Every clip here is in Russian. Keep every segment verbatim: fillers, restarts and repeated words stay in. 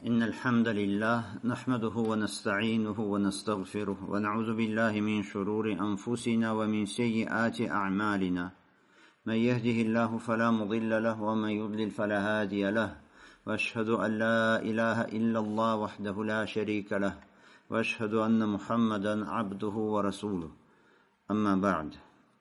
إن الحمد لله نحمده ونستعينه ونستغفره ونعوذ بالله من شرور أنفسنا ومن سيئات أعمالنا من يهده الله فلا مضل له ومن يضلل فلا هادي له وأشهد أن لا إله إلا الله وحده لا شريك له وأشهد أن محمدا عبده ورسوله أما بعد.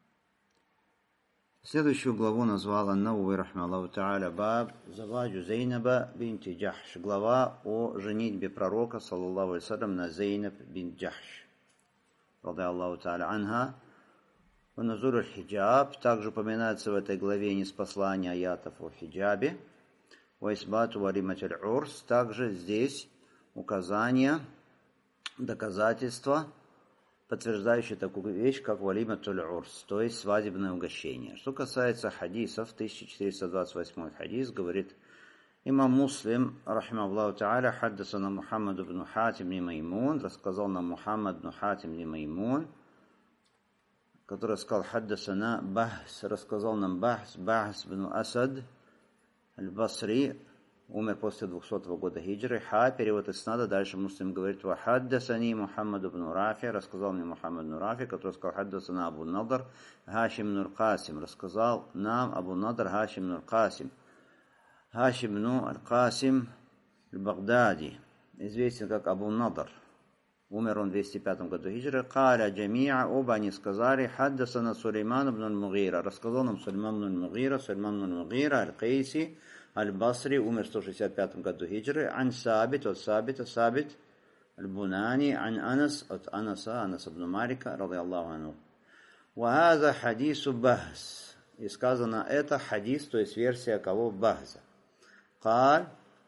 Следующую главу назвал Ан-Навави рахмаллаху тааля баб заваджу Зейнаба бинти Джахш. Глава о женитьбе пророка, саллаллаху алейхи ва саллям, на Зейнаб бинт Джахш, ради Аллаху тааля анха. Нузуль аль-хиджаб. Также упоминается в этой главе ниспослание аятов о хиджабе. Вайсбату валимат аль-урс. Также здесь указания, доказательства, подтверждающие такую вещь, как валиматуль урс, то есть свадебное угощение. Что касается хадисов, тысяча четыреста двадцать восьмой хадис, говорит имам Муслим, рахимахуллаху тааля, хаддасана Мухаммад ибн Хатим ибн Маймун, рассказал нам Мухаммад ибн Хатим ибн Маймун, который сказал хаддасана Бахс, рассказал нам Бахс, Бахс ибн Асад аль-Басри, умер после двухсотого года хиджры. Ха, перевод иснада. Дальше Муслим говорит: «Ва хаддасани Мухаммад ибн Рафи», рассказал мне Мухаммад ибн Рафи, который сказал хаддасана Абу Надр Хашим ибн аль-Касим, рассказал нам Абу Надр Хашим ибн аль-Касим. Хашим ибн аль-Касим аль-Багдади, известен как Абу Надр. Умер он в двести пятом году хиджры. Каля джамиа, оба они сказали: хаддасана Сулейман ибн аль-Мугира, рассказал нам Сулейман ибн аль-Мугира, Сулейман ибн аль-Мугира аль-Кайси аль-Басри, умер в сто шестьдесят пятом году хиджры. Ан Сабит, от Сабита, Сабит аль-Бунани, ан Анас, от Анаса, Анас ибн Малика, ради Аллаху анху. Вахаза хадису Бахс. И сказано это хадис, то есть версия кого? Бахза. Каль,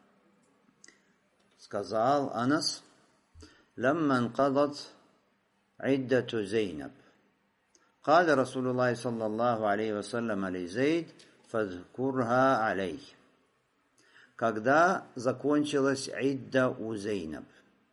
сказал Анас: لما انقضت عدة زينب قال رسول الله صلى الله عليه وسلم لزيد فاذكرها عليه. Когда закончилась идда у Зейнаб,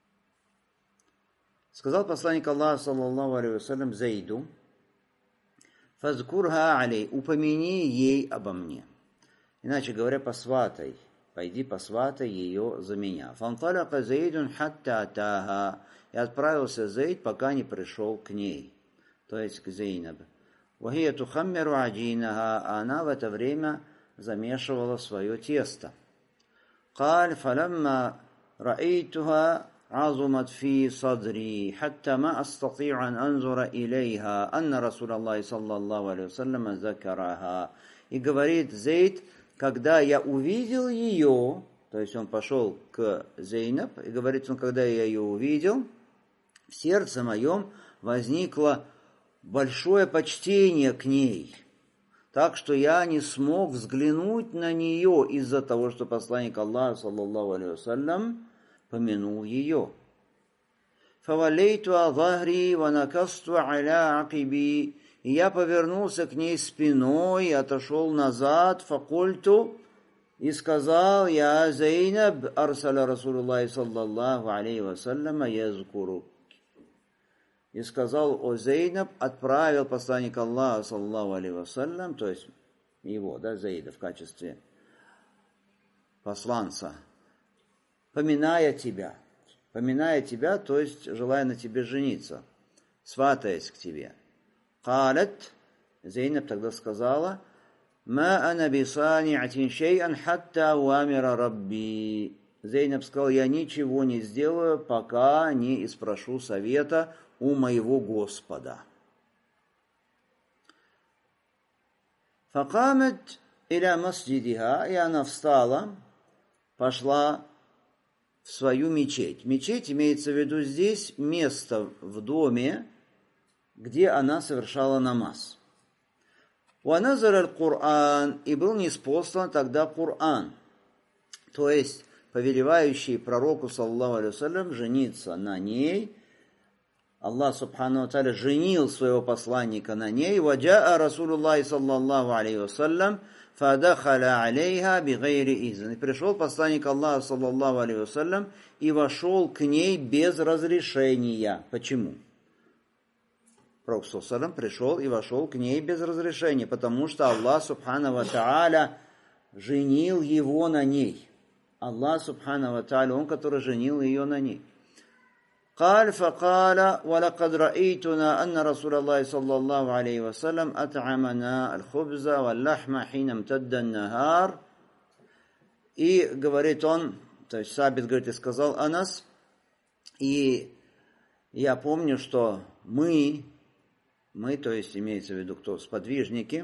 сказал посланник Аллаха саллаллаху алейхи вассалям Зейду: фазкурха алей, упомяни ей обо мне. Иначе говоря, посватай, пойди посватай ее за меня. Фанталака Зейдун хатта атаха, и отправился Зейд, пока не пришел к ней, то есть к Зейнаб. Вахия тухаммиру аджинаха, а она в это время замешивала свое тесто. قال فلما رأيتها عظمت في صدري حتى ما أستطيع أن أنظر إليها أن رسول الله صلى الله عليه وسلم ذكرها. И говорит Зейд: когда я увидел ее, то есть он пошел к Зейнаб, и говорит он, когда я ее увидел, в сердце моем возникло большое почтение к ней, так что я не смог взглянуть на нее из-за того, что посланник Аллаха саллаллаху алейхи вассалям помянул ее. Фавалейту азахри ва накасту аля акиби, и я повернулся к ней спиной и отошел назад. Факульту, и сказал: я Зейнаб арсаля Расулуллахи саллаллаху алейхи вассалям язкуру. И сказал: о Зейнаб, отправил посланник Аллаха саллаллаху алейхи вассалям, то есть его, да, Зейда в качестве посланца, поминая тебя, поминая тебя, то есть желая на тебе жениться, сватаясь к тебе. Калят, Зейнаб тогда сказала: ма ана бисани'атин шей'ан хатта уамира рабби. Зейнаб сказал: я ничего не сделаю, пока не испрошу совета у моего Господа. Факамат иля масджидиха, и она встала, пошла в свою мечеть. Мечеть имеется в виду здесь место в доме, где она совершала намаз. Уаназар аль-Кур'ан, и был ниспослан тогда Кур'ан, то есть повелевающий пророку саллаллаху алейхи вассалям жениться на ней. Аллах субхану ва тааля женил своего посланника на ней. Ваджаа Расулуллахи саллаллаху алейхи вассалям фадахаля алейха бигайри изн. И пришел посланник Аллаха саллаллаху алейхи вассалям и вошел к ней без разрешения. Почему? Пророк саллаллаху алейхи вассалям пришел и вошел к ней без разрешения, потому что Аллах субхану ва тааля женил его на ней. Аллах Субхану ва Тааля, Он, который женил ее на ней. قال فقال ولقد رأيتنا أن رسول الله صلى الله عليه وسلم أطعمنا الخبز واللحم حين امتد النهار. И говорит он, то есть Сабит говорит, и сказал Анас, и я помню, что мы, мы, то есть имеется в виду кто, сподвижники,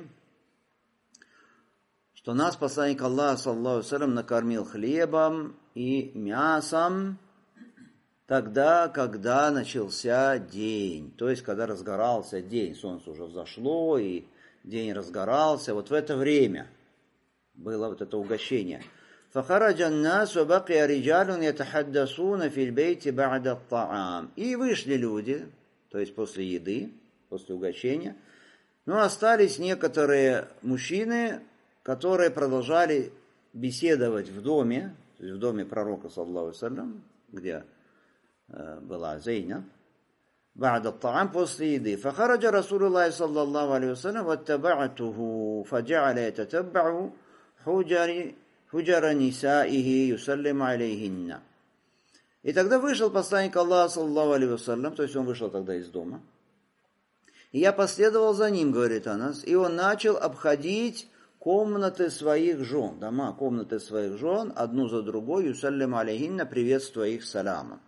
что нас посланник Аллаха, саллаллаху алейхи ва саллям, накормил хлебом и мясом, тогда, когда начался день, то есть, когда разгорался день, солнце уже взошло, и день разгорался, вот в это время было вот это угощение. فَخَرَجَ النَّاسُ وَبَقِيَ رِجَالٌ يَتَحَدَّثُونَ فِي الْبَيْتِ بَعْدَ الطَّعَامِ. И вышли люди, то есть после еды, после угощения, но остались некоторые мужчины, которые продолжали беседовать в доме, то есть в доме пророка, саллаллаху алейхи ва саллям, где была Зейнаб, بعد الطعام после еды. فخرج رسول الله صلى الله عليه وسلم واتبعته فجعل يتتبع حجر حجر نسائه يسلم عليهن. И тогда вышел посланник Аллаха, саллаллаху алейхи ва саллям, то есть он вышел тогда из дома. И я последовал за ним, говорит Анас, и он начал обходить комнаты своих жен, дома, комнаты своих жен, одну за другой, юсаллим алейхинна, приветствуя их саламом.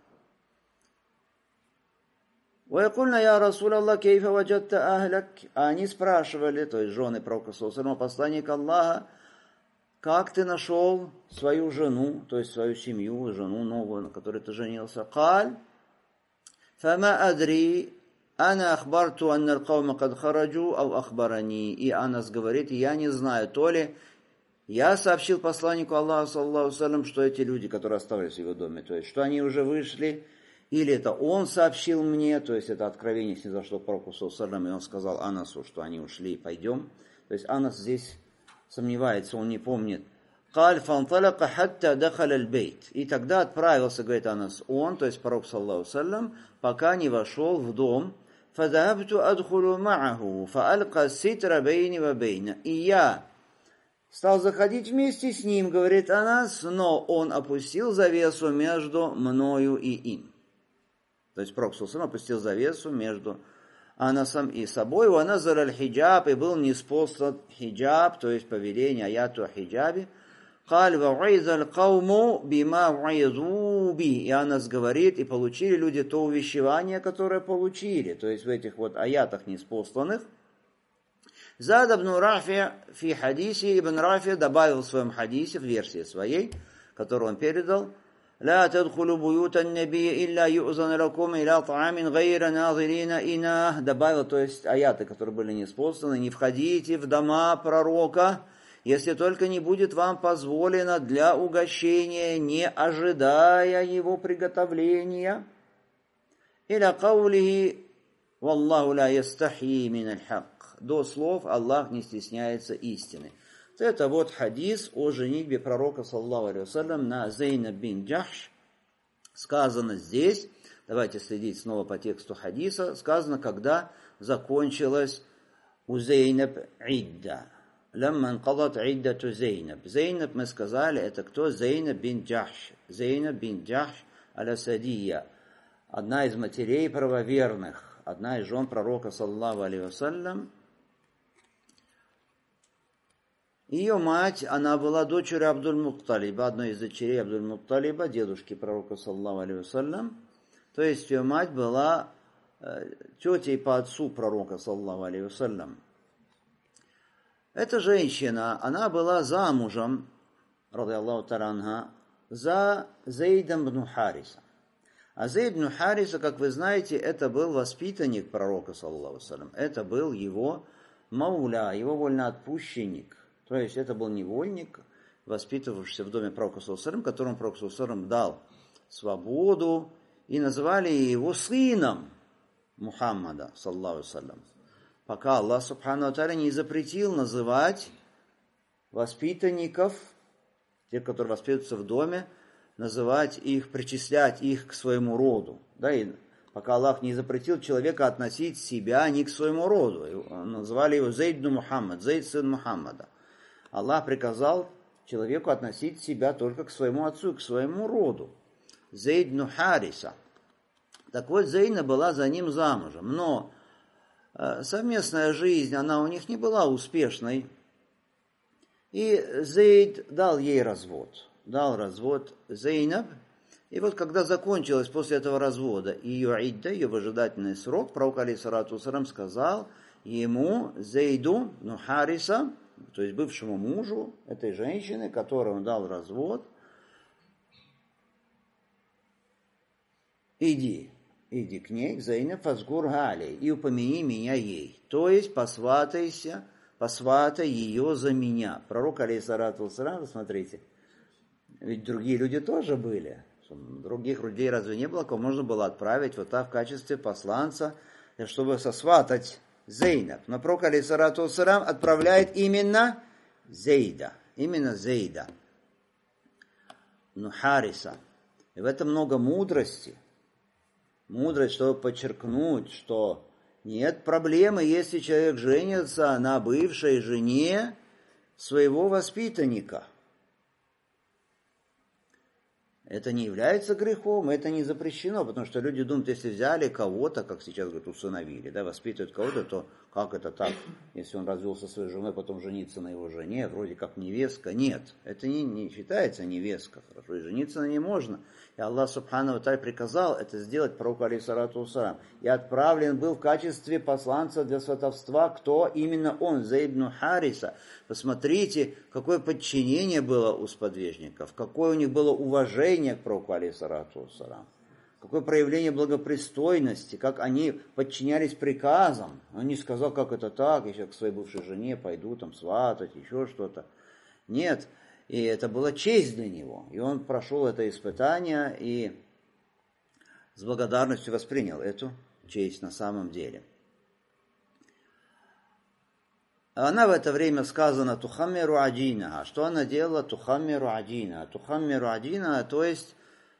وَيَقُلْنَا يَا رَسُولَ اللَّهِ كَيْفَ وَجَدْتَ أَهْلَكَ. А они спрашивали, то есть жены пророка, саллаллаху алейхи ва саллям, посланник Аллаха, как ты нашел свою жену, то есть свою семью, жену новую, на которой ты женился? قال فما أدري أنا أخبرت أن القوم قد خرجوا أو أخبرني. И Анас говорит, я не знаю, то ли я сообщил посланнику Аллаха, саллаллаху алейхи ва саллям, что эти люди, которые оставались в его доме, то есть что они уже вышли, или это он сообщил мне, то есть это откровение снизошло к пророку, саллаллаху алейхи ва саллям, и он сказал Анасу, что они ушли, пойдем. То есть Анас здесь сомневается, он не помнит. قال فانطلق حتى دخل البيت. И тогда отправился, говорит Анас, он, то есть пророк, саллаллаху алейхи ва саллям, пока не вошел в дом. فذهبت أدخل معه فألقى الستر بيني وبينه. И я стал заходить вместе с ним, говорит Анас, но он опустил завесу между мною и им. То есть пророк, саллаллаху алейхи ва саллям, опустил завесу между Анасом и собой. У Аназар аль-хиджаб, и был ниспослан хиджаб, то есть повеление аяту о хиджабе. قال وعظ القوم بما وعظوا به. И Анас говорит, и получили люди то увещевание, которое получили, то есть в этих вот аятах ниспосланных. Зад ибн Рафи фи хадисе, Ибн Рафи добавил в своем хадисе, в версии своей, которую он передал, لا تدخلوا بيوت النبي إلا يؤذن لكم إلى طعام غير ناظرين إناه. Добавил, то есть аяты, которые были ниспосланы, не входите в дома пророка, если только не будет вам позволено для угощения, не ожидая его приготовления. Иля каулихи валлаху ла ястахи мин аль-хак. До слов Аллах не стесняется истины. Это вот хадис о женитьбе пророка, саллаллаху алейхи ва саллям, на Зейнаб бин Джахш. Сказано здесь, давайте следить снова по тексту хадиса, сказано, когда закончилась у Зейнаб идда. Лямма анкалат иддату Зейнаб. Зейнаб, мы сказали, это кто? Зейнаб бин Джахш. Зейнаб бин Джахш аля-Садия. Одна из матерей правоверных, одна из жен пророка, саллаллаху алейхи ва саллям. Ее мать, она была дочерью Абдуль-Мутталиба, одной из дочерей Абдуль-Мутталиба, дедушки пророка, саллаллаху алейхи ва саллям. То есть ее мать была э, тетей по отцу пророка, саллаллаху алейхи ва саллям. Эта женщина, она была замужем, радиаллаху та'аля анха, за Зейдом бн Хариса. А Зейд бн Хариса, как вы знаете, это был воспитанник пророка, саллаллаху алейхи ва саллям. Это был его мауля, его вольноотпущенник. То есть это был невольник, воспитывавшийся в доме пророка, саллаллаху алейхи ва саллям, которому пророк, саллаллаху алейхи ва саллям, дал свободу, и называли его сыном Мухаммада, саллаллаху алейхи ва саллям. Пока Аллах субхану ва тааля не запретил называть воспитанников, тех, которые воспитываются в доме, называть их, причислять их к своему роду. Да, и пока Аллах не запретил человека относить себя не к своему роду. Называли его Зейд бн Мухаммад, Зейд сын Мухаммада. Аллах приказал человеку относить себя только к своему отцу, к своему роду. Зейд бин Хариса. Так вот, Зейна была за ним замужем, но совместная жизнь, она у них не была успешной. И Зейд дал ей развод. Дал развод Зейнаб. И вот когда закончилось после этого развода ее идда, ее выжидательный срок, пророк алейхиссалату вассалам сказал ему, Зейду, ну Хариса, то есть бывшему мужу этой женщины, которой он дал развод, иди, иди к ней, к Зейнаб, фазгур галей, и упомяни меня ей. То есть посватайся, посватай ее за меня. Пророк алейхиссалату вассалам, смотрите, ведь другие люди тоже были. Других людей разве не было, кого можно было отправить вот так в качестве посланца, чтобы сосватать Зейнаб. Но пророк алейхиссалату вассалам отправляет именно Зейда. Именно Зейда. Ну, Хариса. И в этом много мудрости. Мудрость, чтобы подчеркнуть, что нет проблемы, если человек женится на бывшей жене своего воспитанника. Это не является грехом, это не запрещено, потому что люди думают, если взяли кого-то, как сейчас говорят, усыновили, да, воспитывают кого-то, то как это так, если он развелся со своей женой, потом жениться на его жене, вроде как невестка. Нет, это не, не считается невестка, хорошо, и жениться на ней можно. И Аллах Субхану ва Тааля приказал это сделать пророку алейхиссалату вассалам. И отправлен был в качестве посланца для сватовства, кто именно он, Зейд бин Хариса. Посмотрите, какое подчинение было у сподвижников, какое у них было уважение к пророку алейхиссалату вассалам, какое проявление благопристойности, как они подчинялись приказам. Он не сказал, как это так, я сейчас к своей бывшей жене пойду там сватать, еще что-то. Нет. И это была честь для него. И он прошел это испытание и с благодарностью воспринял эту честь на самом деле. Она в это время сказана тухаммиру адина. Что она делала? Тухаммиру адина. Тухаммиру адина, то есть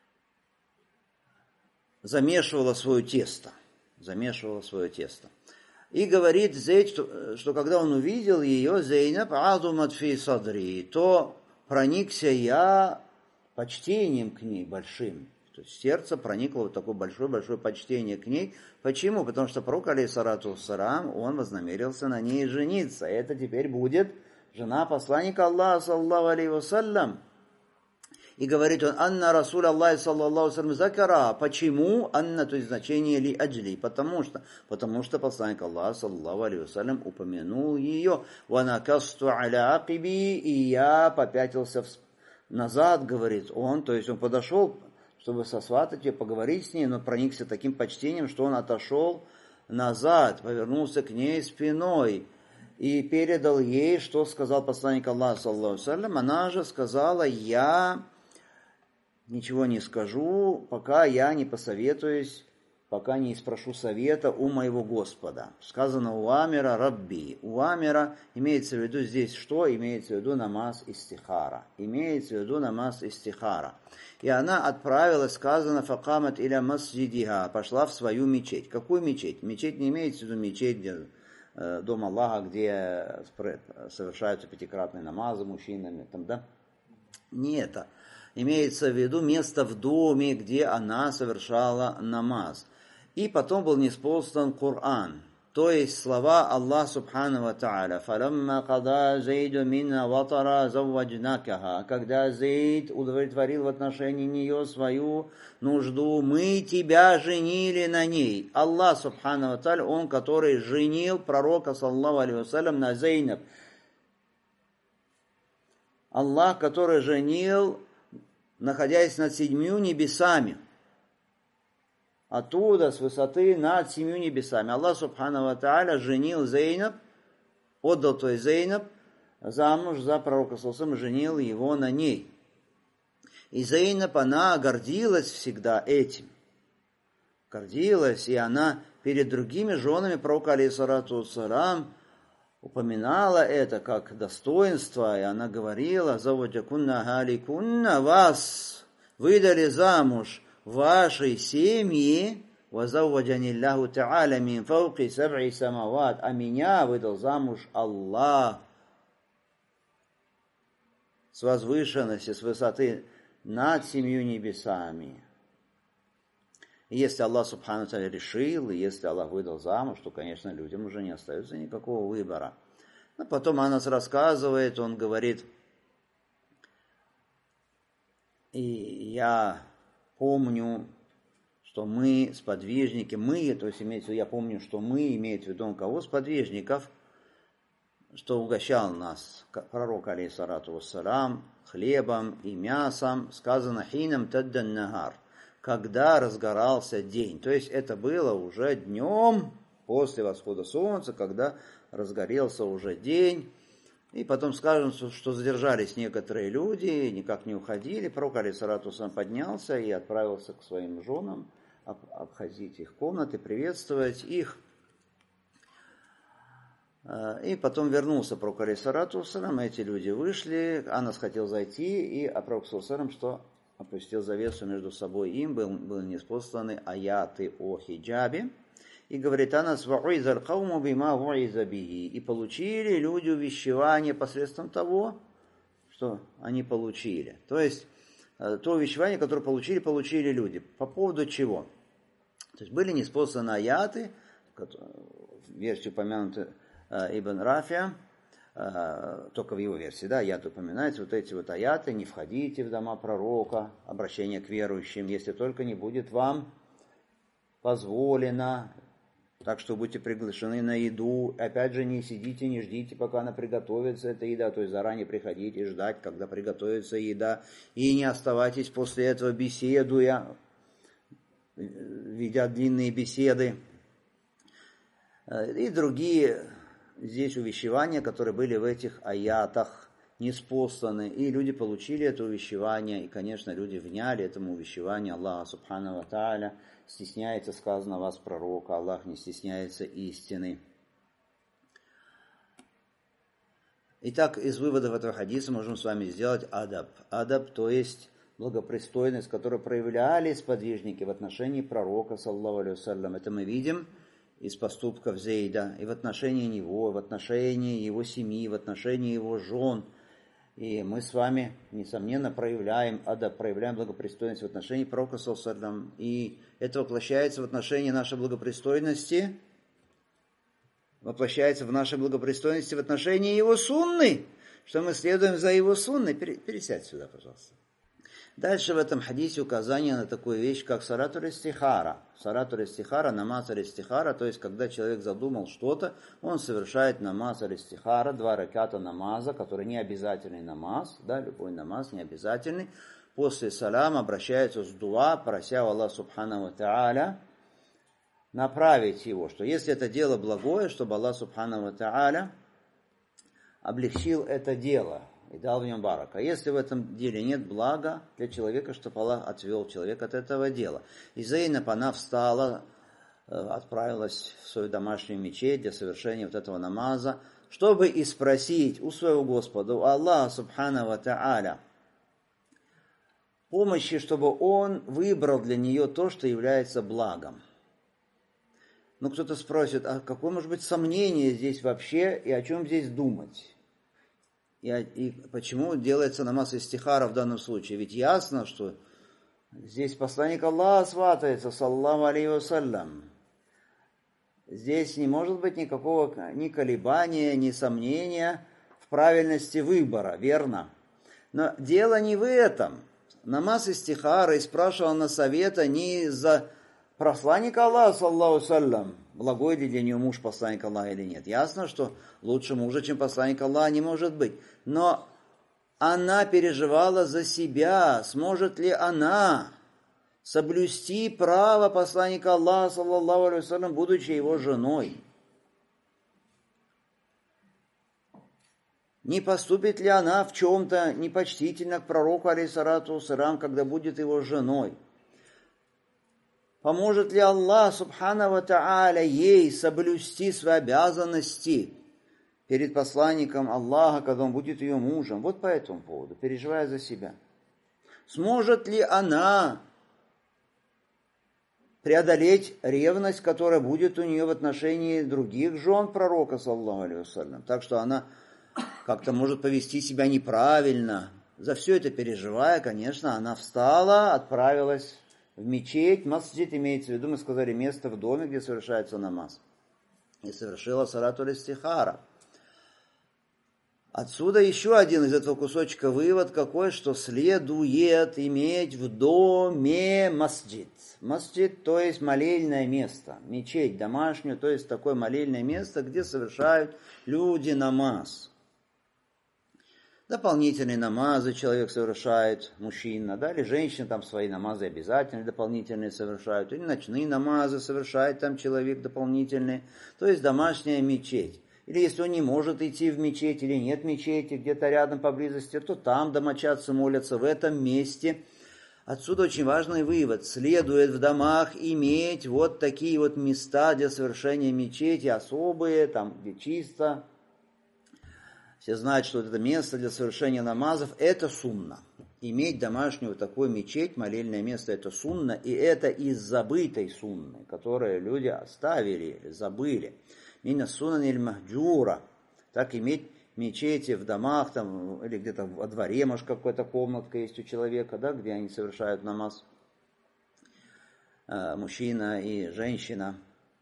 замешивала свое тесто. Замешивала свое тесто. И говорит Зейд, что, что когда он увидел ее, Зейнаб, азумат фи садри, то проникся я почтением к ней большим. То есть сердце проникло вот такое большое-большое почтение к ней. Почему? Потому что пророк алейхиссалату вассалам, он вознамерился на ней жениться. И это теперь будет жена посланника Аллаха, саллаллаху алейхи вассалям. И говорит он, анна расуль Аллахи, саллаллаху алейхи вассалям, закара. Почему? Анна, то есть значение ли аджли. Потому что, потому что посланник Аллаха, саллаллаху алейхи вассалям, упомянул ее. Ванакасту аля акиби, и я попятился назад, говорит он. То есть он подошел, чтобы сосватать ее, поговорить с ней, но проникся таким почтением, что он отошел назад, повернулся к ней спиной и передал ей, что сказал посланник Аллаха, саллаллаху алейхи вассалям. Она же сказала, я ничего не скажу, пока я не посоветуюсь, пока не спрошу совета у моего Господа. Сказано у Амира Рабби. У Амира имеется в виду здесь что? Имеется в виду намаз истихара. Имеется в виду намаз истихара. И она отправилась, сказано, факамат иля масджидиха, пошла в свою мечеть. Какую мечеть? Мечеть не имеется в виду мечеть, где, э, дом Аллаха, где совершаются пятикратные намазы мужчинами, там, да? Не это. Имеется в виду место в доме, где она совершала намаз. И потом был ниспослан Коран. То есть слова Аллаха Субхану ва Тааля. «Фаламма када Зейду минна ватара завваджнакаха». Когда Зейд удовлетворил в отношении нее свою нужду, мы тебя женили на ней. Аллах Субхану ва Тааля, он, который женил пророка, саллаллаху алейхи вассалям, на Зейнаб. Аллах, который женил, находясь над седьмью небесами. Оттуда, с высоты, над семью небесами. Аллах Субхану ва Тааля женил Зейнаб, отдал той Зейнаб замуж за пророка, саллаллаху алейхи, женил его на ней. И Зейнаб, она гордилась всегда этим. Гордилась, и она перед другими женами пророка, алейхиссалату вассалам, упоминала это как достоинство, и она говорила, «Заваджакунна галикунна, вас выдали замуж вашей семьи, вазавваджанилляху та'аля мин фауки саб'и самават, а меня выдал замуж Аллах с возвышенности, с высоты над семью небесами. И если Аллах Субхану Тааля решил, и если Аллах выдал замуж, то, конечно, людям уже не остается никакого выбора. Но потом Анас рассказывает, он говорит, и я помню, что мы, сподвижники, мы, то есть имеется в виду, я помню, что мы, имеет в виду он кого? Сподвижников, что угощал нас пророк, алейхиссалату вассалам, хлебом и мясом, сказано хинам таддан нагар, когда разгорался день. То есть это было уже днем, после восхода солнца, когда разгорелся уже день. И потом скажем, что задержались некоторые люди, никак не уходили. Пророк, алейхиссалату вассалам, поднялся и отправился к своим женам, обходить их комнаты, приветствовать их. И потом вернулся пророк, алейхиссалату вассалам, эти люди вышли, Анас хотел зайти, и а пророк, саллаллаху, что опустил завесу между собой им, был, были ниспосланы аяты о хиджабе, и говорит Анас, ва'изар кауму бима ва'иза биги, и получили люди увещевание посредством того, что они получили. То есть, то увещевание, которое получили, получили люди. По поводу чего? То есть, были ниспосланы аяты, в версии упомянуты Ибн Рафия, только в его версии, да, аят упоминается, вот эти вот аяты, не входите в дома пророка, обращение к верующим, если только не будет вам позволено, так что будете приглашены на еду, опять же, не сидите, не ждите, пока она приготовится, эта еда, то есть заранее приходите ждать, когда приготовится еда, и не оставайтесь после этого беседуя, ведя длинные беседы, и другие здесь увещевания, которые были в этих аятах, ниспосланы, и люди получили это увещевание, и, конечно, люди вняли этому увещеванию Аллаха Субхану ва Тааля. Стесняется, сказано, вас пророка, Аллах не стесняется истины. Итак, из выводов этого хадиса можем с вами сделать адаб. Адаб, то есть благопристойность, которую проявляли сподвижники в отношении пророка, саллаллаху алейхи вассалям. Это мы видим из поступков Зейда, и в отношении него, и в отношении его семьи, в отношении его жен. И мы с вами, несомненно, проявляем адаб, проявляем благопристойность в отношении пророка, саллаллаху алейхи вассалям. И это воплощается в отношении нашей благопристойности, воплощается в нашей благопристойности в отношении его сунны, что мы следуем за его сунной. Пересядь сюда, пожалуйста. Дальше в этом хадисе указание на такую вещь, как салату истихара. Салату истихара, намаз истихара, то есть когда человек задумал что-то, он совершает намаз истихара, два раката намаза, который не обязательный намаз, да, любой намаз не обязательный. После салама обращается с дуа, прося у Аллаха Субхану ва Тааля направить его, что если это дело благое, чтобы Аллах Субхану ва Тааля облегчил это дело и дал в нем барак. А если в этом деле нет блага для человека, чтобы Аллах отвел человека от этого дела. И Зейнаб, она встала, отправилась в свою домашнюю мечеть для совершения вот этого намаза, чтобы и спросить у своего Господа, у Аллаха Субхану ва Тааля, помощи, чтобы он выбрал для нее то, что является благом. Ну, кто-то спросит, а какое может быть сомнение здесь вообще, и о чем здесь думать? И, и почему делается намаз истихара в данном случае? Ведь ясно, что здесь посланник Аллаха сватается, саллаллаху алейхи вассалям. Здесь не может быть никакого ни колебания, ни сомнения в правильности выбора, верно? Но дело не в этом. Намаз истихара и спрашивал на совета не из-за посланника Аллаха, саллаллаху алейхи вассалям, благой ли для нее муж посланника Аллаха или нет. Ясно, что лучше мужа, чем посланника Аллаха, не может быть. Но она переживала за себя, сможет ли она соблюсти право посланника Аллаха, саллаллаху алейхи вассалям, будучи его женой. Не поступит ли она в чем-то непочтительно к пророку, алейхиссалату вассалям, когда будет его женой? Поможет ли Аллах, Субхану ва Тааля, ей соблюсти свои обязанности перед посланником Аллаха, когда он будет ее мужем? Вот по этому поводу, переживая за себя. Сможет ли она преодолеть ревность, которая будет у нее в отношении других жен пророка, саллаллаху алейхи вассалям? Так что она как-то может повести себя неправильно за все это переживая, конечно, она встала, отправилась в мечеть. Масджид имеется в виду, мы сказали, место в доме, где совершается намаз. И совершила салату истихара. Отсюда еще один из этого кусочка вывод какой, что следует иметь в доме масджид. Масджид, то есть молельное место, мечеть домашнюю, то есть такое молельное место, где совершают люди намаз. Дополнительные намазы человек совершает, мужчина, да, или женщина там свои намазы обязательно дополнительные совершают, или ночные намазы совершает там человек дополнительные, то есть домашняя мечеть. Или если он не может идти в мечеть, или нет мечети где-то рядом поблизости, то там домочадцы молятся, в этом месте. Отсюда очень важный вывод. Следует в домах иметь вот такие вот места для совершения мечети, особые, там где чисто. Все знают, что это место для совершения намазов, это сунна. Иметь домашнюю такую мечеть, молельное место, это сунна, и это из забытой сунны, которую люди оставили или забыли. Мина сунан иль махджура. Так иметь мечети в домах, там, или где-то во дворе, может, какая-то комнатка есть у человека, да, где они совершают намаз. Мужчина и женщина.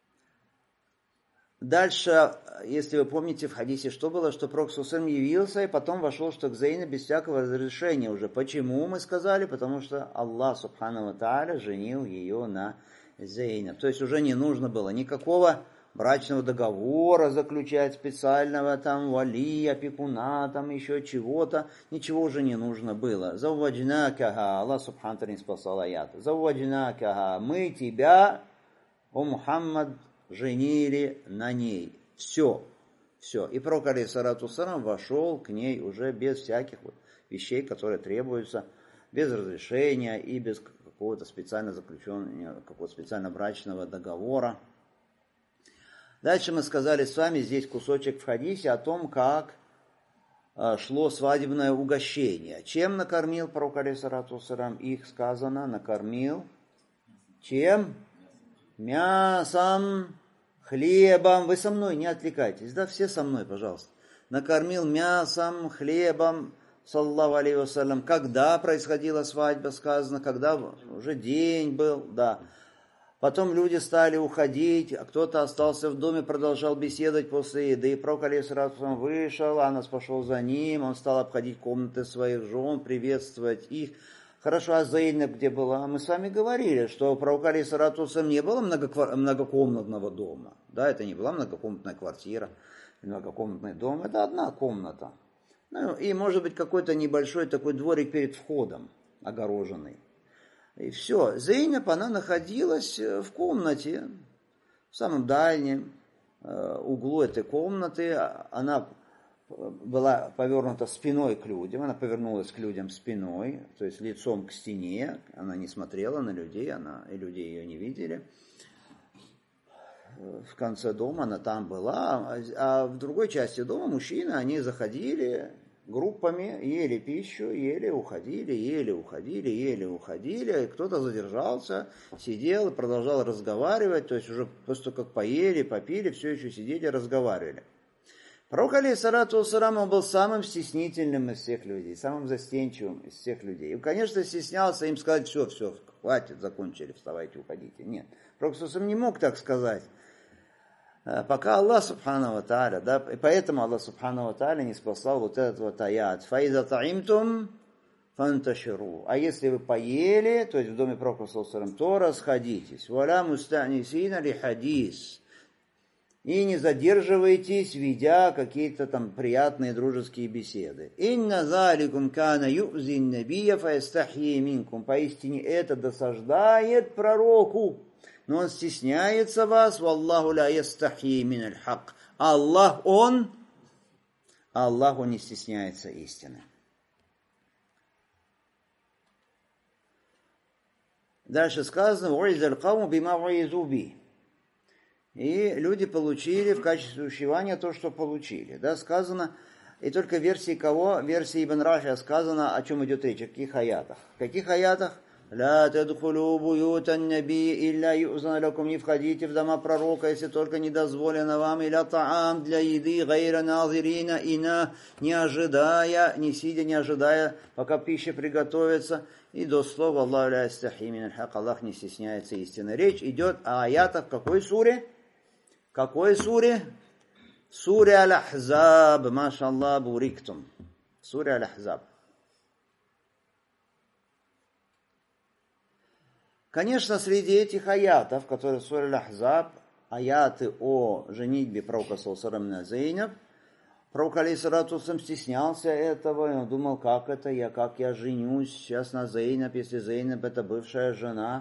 Дальше, если вы помните в хадисе, что было, что Пророк ﷺ явился и потом вошел, что к Зейнаб без всякого разрешения уже. Почему мы сказали? Потому что Аллах, субхану ва тааля, женил ее на Зейнаб. То есть уже не нужно было никакого брачного договора заключать специального, там, вали, опекуна, там, еще чего-то. Ничего уже не нужно было. Завваджнакаха, Аллах, субхану ва тааля, не спасал аят. Завваджнакаха, мы тебя, о Мухаммад, женили на ней. Все. Все. И пророк, алейхиссалату вассалам, вошел к ней уже без всяких вот вещей, которые требуются, без разрешения и без какого-то специально заключенного, какого-то специально брачного договора. Дальше мы сказали с вами, здесь кусочек в хадисе о том, как шло свадебное угощение. Чем накормил пророк, алейхиссалату вассалам? Их сказано, накормил. Чем? Мясом, хлебом. Вы со мной, не отвлекайтесь, да, все со мной, пожалуйста. Накормил мясом, хлебом, саллаллаху алейхи вассалям. Когда происходила свадьба, сказано, когда уже день был, да. Потом люди стали уходить, а кто-то остался в доме, продолжал беседовать после еды. Пророк, алейхиссалату вассалям, вышел, Анас пошел за ним, он стал обходить комнаты своих жен, приветствовать их. Хорошо, а Зейнаб где была? Мы с вами говорили, что у пророка, алейхиссалату вассалям, не было многокомнатного дома. Да, это не была многокомнатная квартира, многокомнатный дом. Это одна комната. Ну, и, может быть, какой-то небольшой такой дворик перед входом, огороженный. И все. Зейнаб, она находилась в комнате, в самом дальнем углу этой комнаты. Она была повернута спиной к людям, она повернулась к людям спиной, то есть лицом к стене, она не смотрела на людей, она, и люди ее не видели. В конце дома она там была, а в другой части дома мужчины, они заходили группами, ели пищу, ели, уходили, ели, уходили, ели, уходили, и кто-то задержался, сидел и продолжал разговаривать, то есть уже просто как поели, попили, все еще сидели, разговаривали. Пророк, алейхиссалату вассалам, он был самым стеснительным из всех людей, самым застенчивым из всех людей. И, конечно, стеснялся им сказать, все, все, хватит, закончили, вставайте, уходите. Нет, Пророк не мог так сказать. Пока Аллах, субхану ва тааля, да, и поэтому Аллах, субхану ва тааля, не спасал вот этот вот аят. «Фаиза таимтум фанташиру». А если вы поели, то есть в доме Пророка, то расходитесь. «Валя мустанисина ли хадис». И не задерживайтесь, ведя какие-то там приятные дружеские беседы. «Инна заликум кана юзин набия фаистахьи минкум». Поистине это досаждает пророку, но он стесняется вас. «Валлаху ла ястахьи миналь хак». Аллах, он, Аллах, он не стесняется истины. Дальше сказано, «У'изаль кавму бима у'изу би». И люди получили в качестве увещевания то, что получили. Да, сказано, и только в версии кого? В версии Ибн Рафия сказано, о чем идет речь, о каких аятах. В каких аятах? ля тадхулу буютан наби илля юзан лакум, не входите в дома пророка, если только не дозволено вам, иля таам, для еды, гайра назирина, ина, не ожидая, не сидя, не ожидая, пока пища приготовится. И до слова Аллаху ля ястахи миналь хак, Аллах не стесняется истины. Речь идет о аятах в какой суре? В какой суре? Суре Аль-Ахзаб, машаллах, буриктум. Суре Аль-Ахзаб. Конечно, среди этих аятов, которые в суре Аль-Ахзаб, аяты о женитьбе пророка саллаллаху алейхи ва саллям на Зейнаб, пророк алейхиссалату вассалям стеснялся этого, и он думал, как это я, как я женюсь сейчас на Зейнаб, если Зейнаб это бывшая жена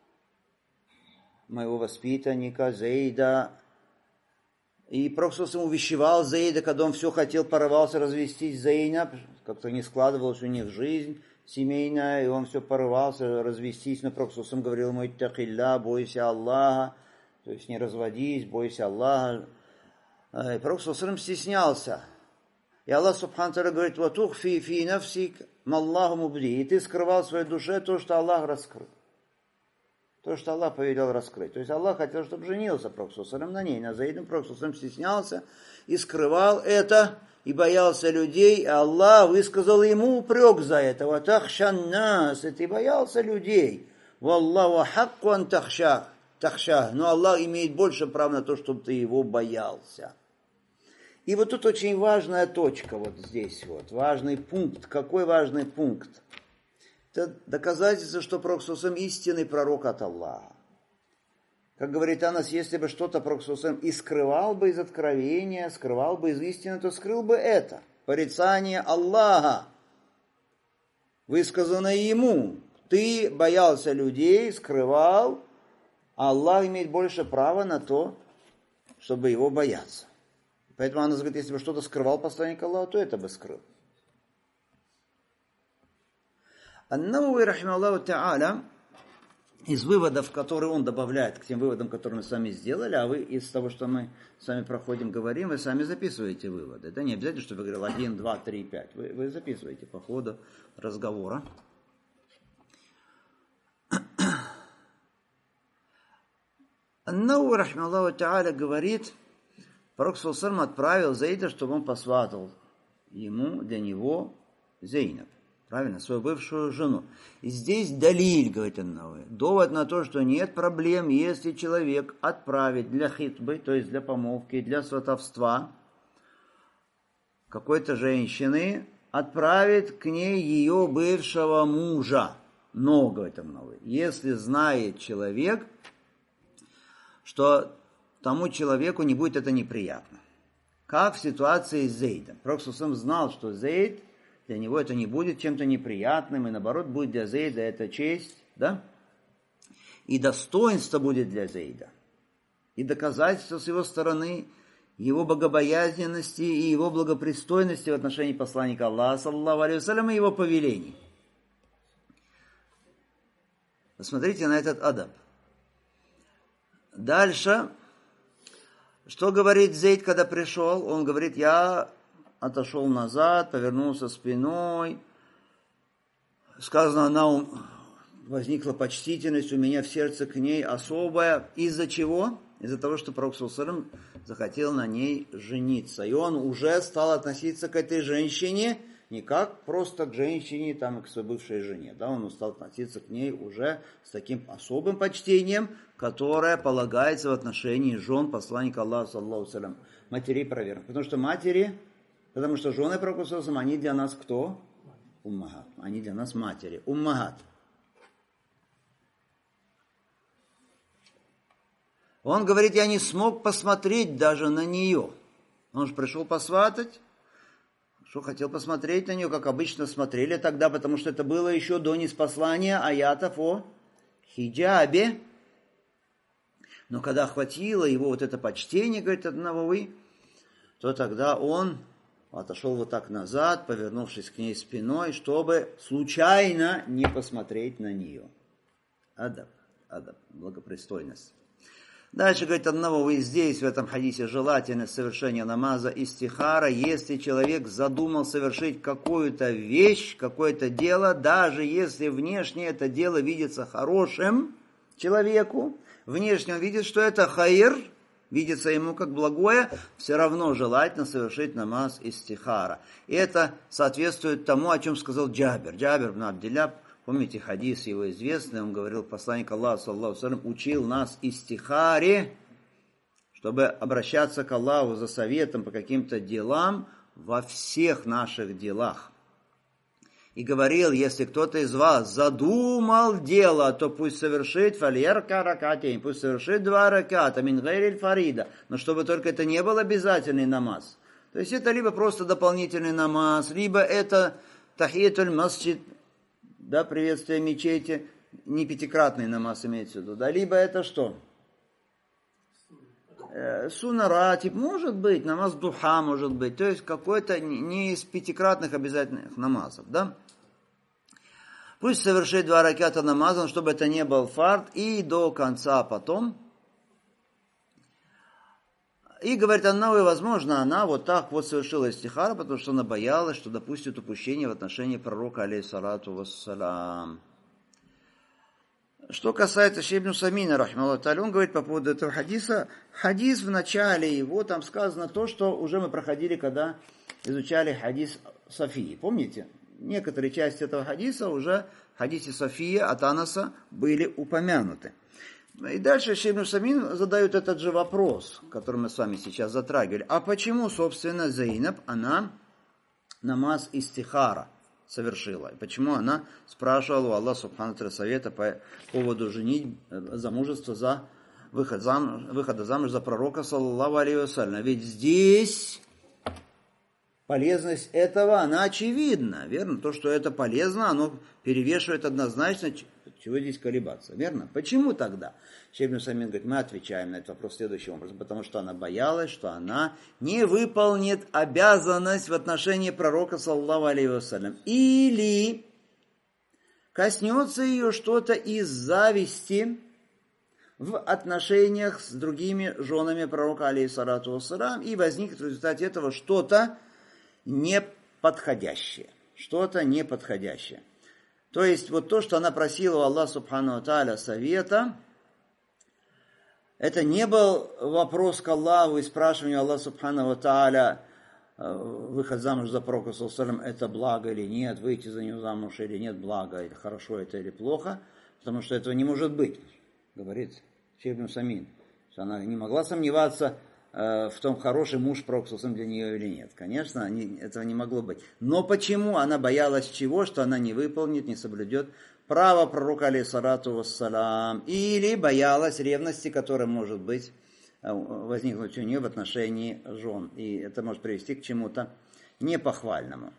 моего воспитанника Зейда. И пророк саллаллаху алейхи ва саллям увещевал Зейда, когда он все хотел, порывался развестись с Зейнаб, как-то не складывалась у них жизнь семейная, и он все порывался развестись, но пророк саллаллаху алейхи ва саллям говорил ему: «Иттакилля, бойся Аллаха», то есть не разводись, бойся Аллаха. И пророк саллаллаху алейхи ва саллям стеснялся. И Аллах субхану ва тааля говорит: «Ватухфи фи нафсик маллаху мубди», и ты скрывал в своей душе то, что Аллах раскрыл. То, что Аллах повелел раскрыть. То есть Аллах хотел, чтобы женился пророк саллаллаху алейхи ва саллям на ней, на Зейде. Пророк саллаллаху алейхи ва саллям стеснялся и скрывал это, и боялся людей, и Аллах высказал ему упрек за это. «Ватахшан нас», и ты боялся людей. «Валлаху хакку ан тахшах». Тахша, но Аллах имеет больше прав на то, чтобы ты его боялся. И вот тут очень важная точка, вот здесь вот, важный пункт. Какой важный пункт? Это доказательство, что пророк саллаллаху алейхи ва саллям истинный пророк от Аллаха. Как говорит Анас, если бы что-то пророк саллаллаху алейхи ва саллям и скрывал бы из откровения, скрывал бы из истины, то скрыл бы это. Порицание Аллаха, высказанное ему. Ты боялся людей, скрывал. Аллах имеет больше права на то, чтобы его бояться. Поэтому она говорит, если бы что-то скрывал посланник Аллаха, то это бы скрыл. Ан-Навави, рахимахуллаху та'аля, из выводов, которые он добавляет к тем выводам, которые мы сами сделали, а вы из того, что мы с вами проходим, говорим, вы сами записываете выводы. Это не обязательно, чтобы вы говорили один, два, три, пять. Вы, вы записываете по ходу разговора. Ан-Навави, рахимахуллаху та'аля, говорит, пророк саллаллаху алейхи ва саллям отправил Зейда, чтобы он посватал ему, для него, Зейнаб. Правильно, свою бывшую жену. И здесь далиль, говорит Ан-Навави, довод на то, что нет проблем, если человек отправит для хитбы, то есть для помолвки, для сватовства какой-то женщины, отправит к ней ее бывшего мужа. Но, говорит Ан-Навави, если знает человек, что тому человеку не будет это неприятно. Как в ситуации с Зейдом. Пророк саллаллаху алейхи ва саллям знал, что Зейд, для него это не будет чем-то неприятным, и наоборот будет для Зейда это честь, да? И достоинство будет для Зейда. И доказательство с его стороны его богобоязненности и его благопристойности в отношении посланника Аллаха, саллаллаху алейхи ва саллям, и его повелений. Посмотрите на этот адаб. Дальше, что говорит Зейд, когда пришел? Он говорит, я отошел назад, повернулся спиной. Сказано, она возникла почтительность у меня в сердце к ней особая. Из-за чего? Из-за того, что пророк саллаллаху алейхи ва саллям захотел на ней жениться. И он уже стал относиться к этой женщине не как просто к женщине, там, и к своей бывшей жене. Да, он стал относиться к ней уже с таким особым почтением, которое полагается в отношении жен посланника Аллаха, саллаллаху алейхи ва саллям, матерей проверенных. Потому что матери, потому что жены пророка, саллаллаху алейхи ва саллям, они для нас кто? Уммахат. Они для нас матери. Уммахат. Он говорит, я не смог посмотреть даже на нее. Он же пришел посватать, что хотел посмотреть на нее, как обычно смотрели тогда, потому что это было еще до ниспослания аятов о хиджабе. Но когда охватило его вот это почтение, говорит Ан-Навави, то тогда он отошел вот так назад, повернувшись к ней спиной, чтобы случайно не посмотреть на нее. Адаб, адаб, благопристойность. Дальше говорит одного, вы здесь, в этом хадисе, желательно совершение намаза истихара, если человек задумал совершить какую-то вещь, какое-то дело, даже если внешне это дело видится хорошим человеку, внешне он видит, что это хайр, видится ему как благое, все равно желательно совершить намаз истихара. И это соответствует тому, о чем сказал Джабир. Джабир ибн Абдилля, помните хадис его известный, он говорил, посланник Аллаха, саллаллаху алейхи ва саллям, учил нас истихаре, чтобы обращаться к Аллаху за советом по каким-то делам во всех наших делах. И говорил, если кто-то из вас задумал дело, то пусть совершит фальерка ракатейн, пусть совершит два раката, мин гайриль фарида, но чтобы только это не был обязательный намаз. То есть это либо просто дополнительный намаз, либо это тахиятуль масджид, да, приветствие мечети, не пятикратный намаз имеется в виду, да, либо это что? Сунна ратиб, может быть, намаз духа может быть, то есть какой-то не из пятикратных обязательных намазов, да. Пусть совершит два раката намаза, чтобы это не был фард, и до конца потом. И говорит, она, и возможно, она вот так вот совершила истихара, потому что она боялась, что допустит упущение в отношении пророка, алейхиссалату вассалям. Что касается Шейх ибн Усаймина, рахимахуллаху та'аля, он говорит по поводу этого хадиса. Хадис в начале его, там сказано то, что уже мы проходили, когда изучали хадис Софии. Помните? Некоторые части этого хадиса уже в хадисе Софии от Анаса были упомянуты. И дальше Шейх ибн Усаймин задает этот же вопрос, который мы с вами сейчас затрагивали. А почему, собственно, Зейнаб, она намаз истихара совершила? И почему она спрашивала у Аллаха субхану ва тааля совета по поводу женить, замужества за выход зам, выхода замуж за пророка, саллаллаху алейхи вассалям? Ведь здесь полезность этого, она очевидна, верно? То, что это полезно, оно перевешивает однозначно, чего здесь колебаться, верно? Почему тогда? Шейх ибн Усаймин говорит, мы отвечаем на этот вопрос следующим образом, потому что она боялась, что она не выполнит обязанность в отношении пророка, саллаллаху алейхи вассалям, или коснется ее что-то из зависти в отношениях с другими женами пророка, алейхиссалату вассалям, и возникнет в результате этого что-то неподходящее. Что-то неподходящее. То есть, вот то, что она просила у Аллаха субхану ва тааля совета, это не был вопрос к Аллаху и спрашивание Аллаха субхану ва тааля, выход замуж за пророка, саллаллаху алейхи ва саллям, это благо или нет, выйти за него замуж или нет, благо, это хорошо это или плохо, потому что этого не может быть, говорит Шейх ибн Усаймин. Она не могла сомневаться в том, хороший муж пророк для нее или нет. Конечно, этого не могло быть. Но почему она боялась чего? Что она не выполнит, не соблюдет право пророка, алейхиссалату вассалям. Или боялась ревности, которая может быть возникнуть у нее в отношении жен. И это может привести к чему-то непохвальному.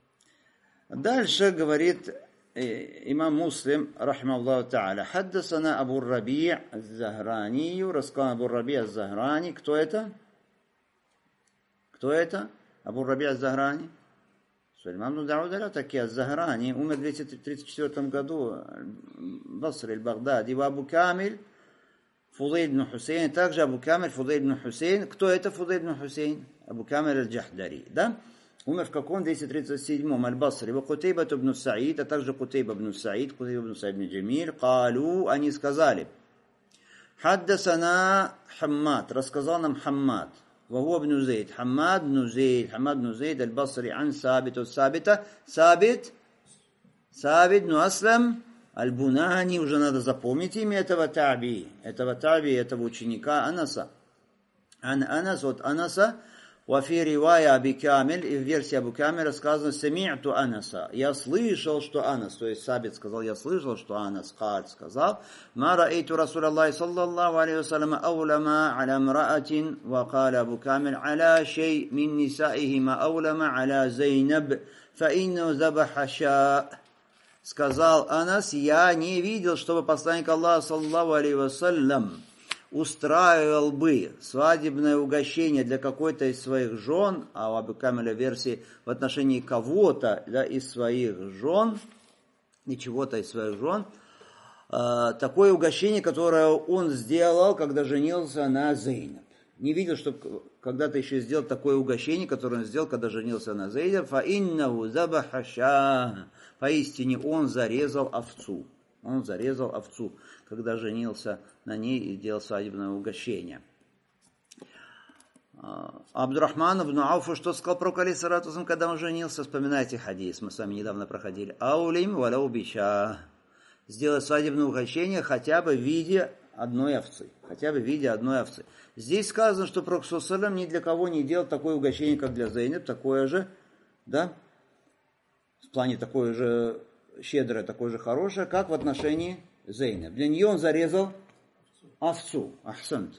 Дальше говорит имам Муслим, рахимахуллаху та'аля, хаддасана Абу Раби' аз-Захрани, рассказал Абу Раби' аз-Захрани. Кто это? Кто это? Абу Раби' аз-Захрани? Сулейман ибн Дауд ат-Таки аз-Захрани, умер в двести тридцать четвёртом году, Басри аль-Багдади, и Абу Камиль Фудейль ибн Хусейн, также Абу Камиль Фудейль ибн Хусейн. Кто это Фудейль ибн Хусейн? Абу Камиль аль-Джахдари, да? Умер в каком? двести тридцать седьмом, Аль-Басри. Ва Кутейба ибн Саид, а также Кутейба ибн Саид, Кутейба ибн Саид ибн Джамиль, калу, они сказали, хаддасана Хаммад, рассказал нам Хаммад, ваху ибн Зейд, Хаммад ибн Зейд, Хаммад ибн Зейд, Аль-Басри, ан Сабит, от Сабита, Сабит, Сабит ибн Аслам, Аль-Бунани, уже надо запомнить имя этого таби, этого таби, этого ученика Анаса. Ан Анас, от Анаса, وفي رواية أبي كامل, и в версии Абу Камиля сказано «Сами'ту Анаса». Я слышал, что Анас, то есть Сабит сказал, я слышал, что Анас Каль сказал «Ма ра'ейту Расулаллахи саллаллаху алейхи вассалям аулама аля мраатин, ва каля Абу Камиль аля шей мин нисаихима аулама аля Зейнаб, фа инну забаха ша». Сказал Анас, я не видел, чтобы посланник Аллаха саллаллаху алейхи вассалям устраивал бы свадебное угощение для какой-то из своих жен, а у Абу Камиля версии в отношении кого-то, да, из своих жен, и чего-то из своих жен, такое угощение, которое он сделал, когда женился на Зейнаб. Не видел, что когда-то еще сделал такое угощение, которое он сделал, когда женился на Зейнаб. Фаиннаху забаха шаа. Поистине он зарезал овцу. Он зарезал овцу, когда женился на ней и делал свадебное угощение. Абдурахман ибн Ауф что сказал про алейхиссалату, когда он женился? Вспоминайте хадис, мы с вами недавно проходили. Аулим валяу биша. Сделать свадебное угощение хотя бы в виде одной овцы. Хотя бы в виде одной овцы. Здесь сказано, что Пророк саллаллаху алейхи ва саллям ни для кого не делал такое угощение, как для Зейнаб, такое же, да, в плане такое же щедрое, такое же хорошее, как в отношении Зейнаб. Для нее он зарезал овцу. Ахсант.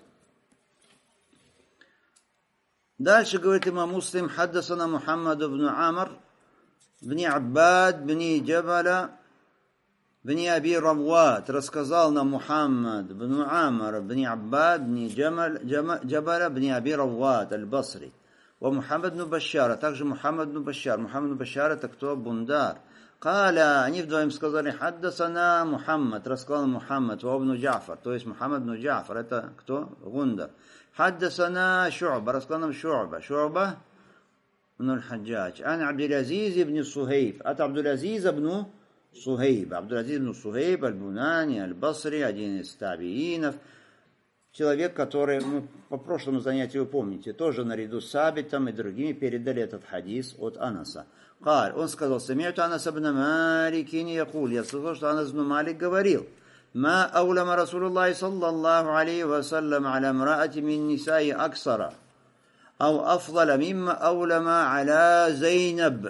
Дальше говорит имам Муслим: хаддасана Мухаммад ибн Амр, бни Аббад, бни Джабаля, бни Аби Равват. Рассказал нам Мухаммад бн Амр, бни Аббад, бни Джабаля, бни Аби Равват, аль-Басри. Ва Мухаммад бн Башар, а также Мухаммад бн Башар. Мухаммад бн Башар это кто? Бундар. Каля, они вдвоем сказали: хаддасана Мухаммад, рассказал Мухаммад, ва ибн Джафар, то есть Мухаммад бн Джафар, это кто? Гундар. حدثنا شعبة رسولنا شعبة شعبة بن الحجاج أنا عبد العزيز بن صهيب أتى عبد العزيز بن صهيب عبد العزيز بن صهيب البناني البصري один из табиинов, человек, который, ну, по прошлому занятию вы помните, тоже наряду с Сабитом и другими передали этот хадис от Анаса. قال, он сказал: سمعت أنس بن مالك يقول, я слышал, что Анас бн Малик говорил: ما أولم رسول الله صلى الله عليه وسلم على امرأة من نساء أكثر أو أفضل مما أولم على زينب.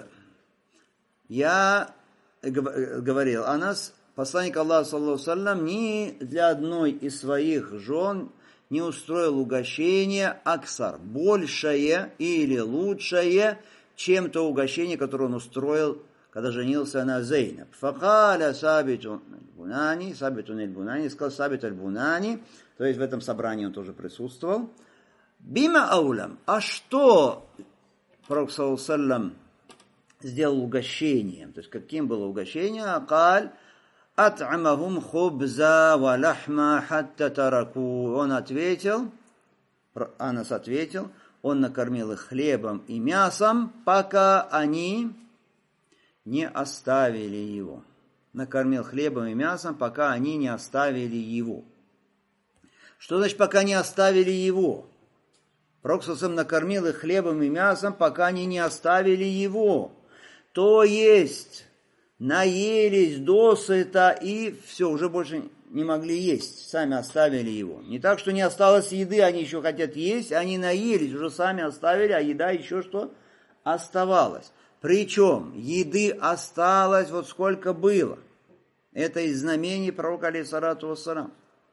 Я говорил, Анас, посланник Аллаха саллаллаху алейхи ва саллям, ни для одной из своих жен не устроил угощение аксар, большее или лучшее, чем то угощение, которое он устроил, когда женился на Зейнаб. Факаля Сабитун аль-Бунани, Сабитун аль-Бунани, сказал Сабит аль-Бунани, то есть в этом собрании он тоже присутствовал. Бима аулям, а что Пророк саллаллаху алейхи ва саллям сделал угощением? То есть каким было угощение? Акаль ат'амахум хубза ва лахма хатта тараку. Он ответил, Анас ответил, он накормил их хлебом и мясом, пока они не оставили его. Накормил хлебом и мясом, пока они не оставили его. Что значит, пока не оставили его? Пророк саллаллаху алейхи ва саллям накормил их хлебом и мясом, пока они не оставили его. То есть, наелись досыта и все, уже больше не могли есть, сами оставили его. Не так, что не осталось еды, они еще хотят есть, они наелись, уже сами оставили, а еда еще что? Оставалась. Причем еды осталось вот сколько было. Это из знамений пророка алейхиссалату вассалам.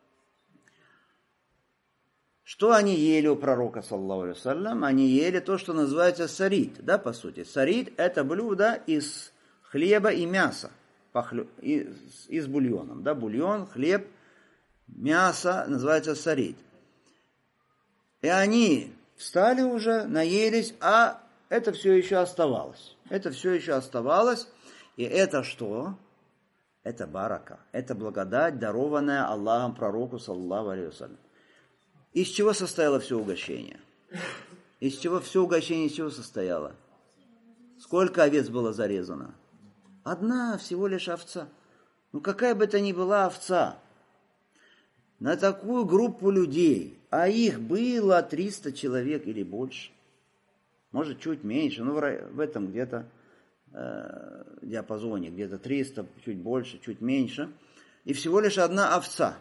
Что они ели у пророка, саллаллаху алейхи ва саллям? Они ели то, что называется сарид, да, по сути. Сарид – это блюдо из хлеба и мяса, и, и с бульоном, да, бульон, хлеб, мясо, называется сарид. И они встали уже, наелись, а это все еще оставалось. Это все еще оставалось. И это что? Это барака. Это благодать, дарованная Аллахом пророку, саллаллаху алейхи ва саллям. Из чего состояло все угощение? Из чего все угощение, из чего состояло? Сколько овец было зарезано? Одна всего лишь овца. Ну какая бы это ни была овца, на такую группу людей, а их было триста человек или больше, может чуть меньше, но в этом где-то э, диапазоне, где-то триста, чуть больше, чуть меньше, и всего лишь одна овца.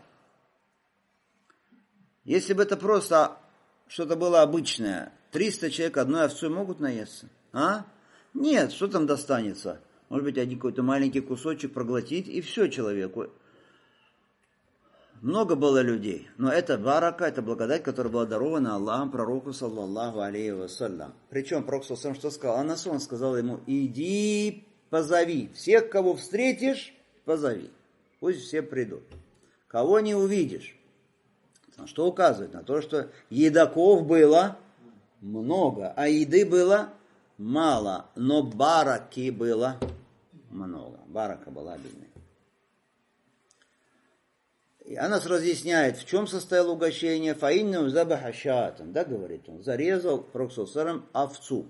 Если бы это просто что-то было обычное, триста человек одной овцой могут наесться? А? Нет, что там достанется? Может быть, один какой-то маленький кусочек проглотить, и все человеку. Много было людей, но это барака, это благодать, которая была дарована Аллахом пророку, саллаллаху алейхи ва саллям. Причем пророк саллаллаху алейхи ва саллям что сказал? Анас, он сказал ему: иди, позови. Всех, кого встретишь, позови. Пусть все придут. Кого не увидишь. Что указывает на то, что едоков было много, а еды было мало, но бараки было много. Барака была обильной. И она нас разъясняет, в чем состояло угощение. Фаинну забахашатан, да, говорит он, зарезал Пророк саллаллаху овцу.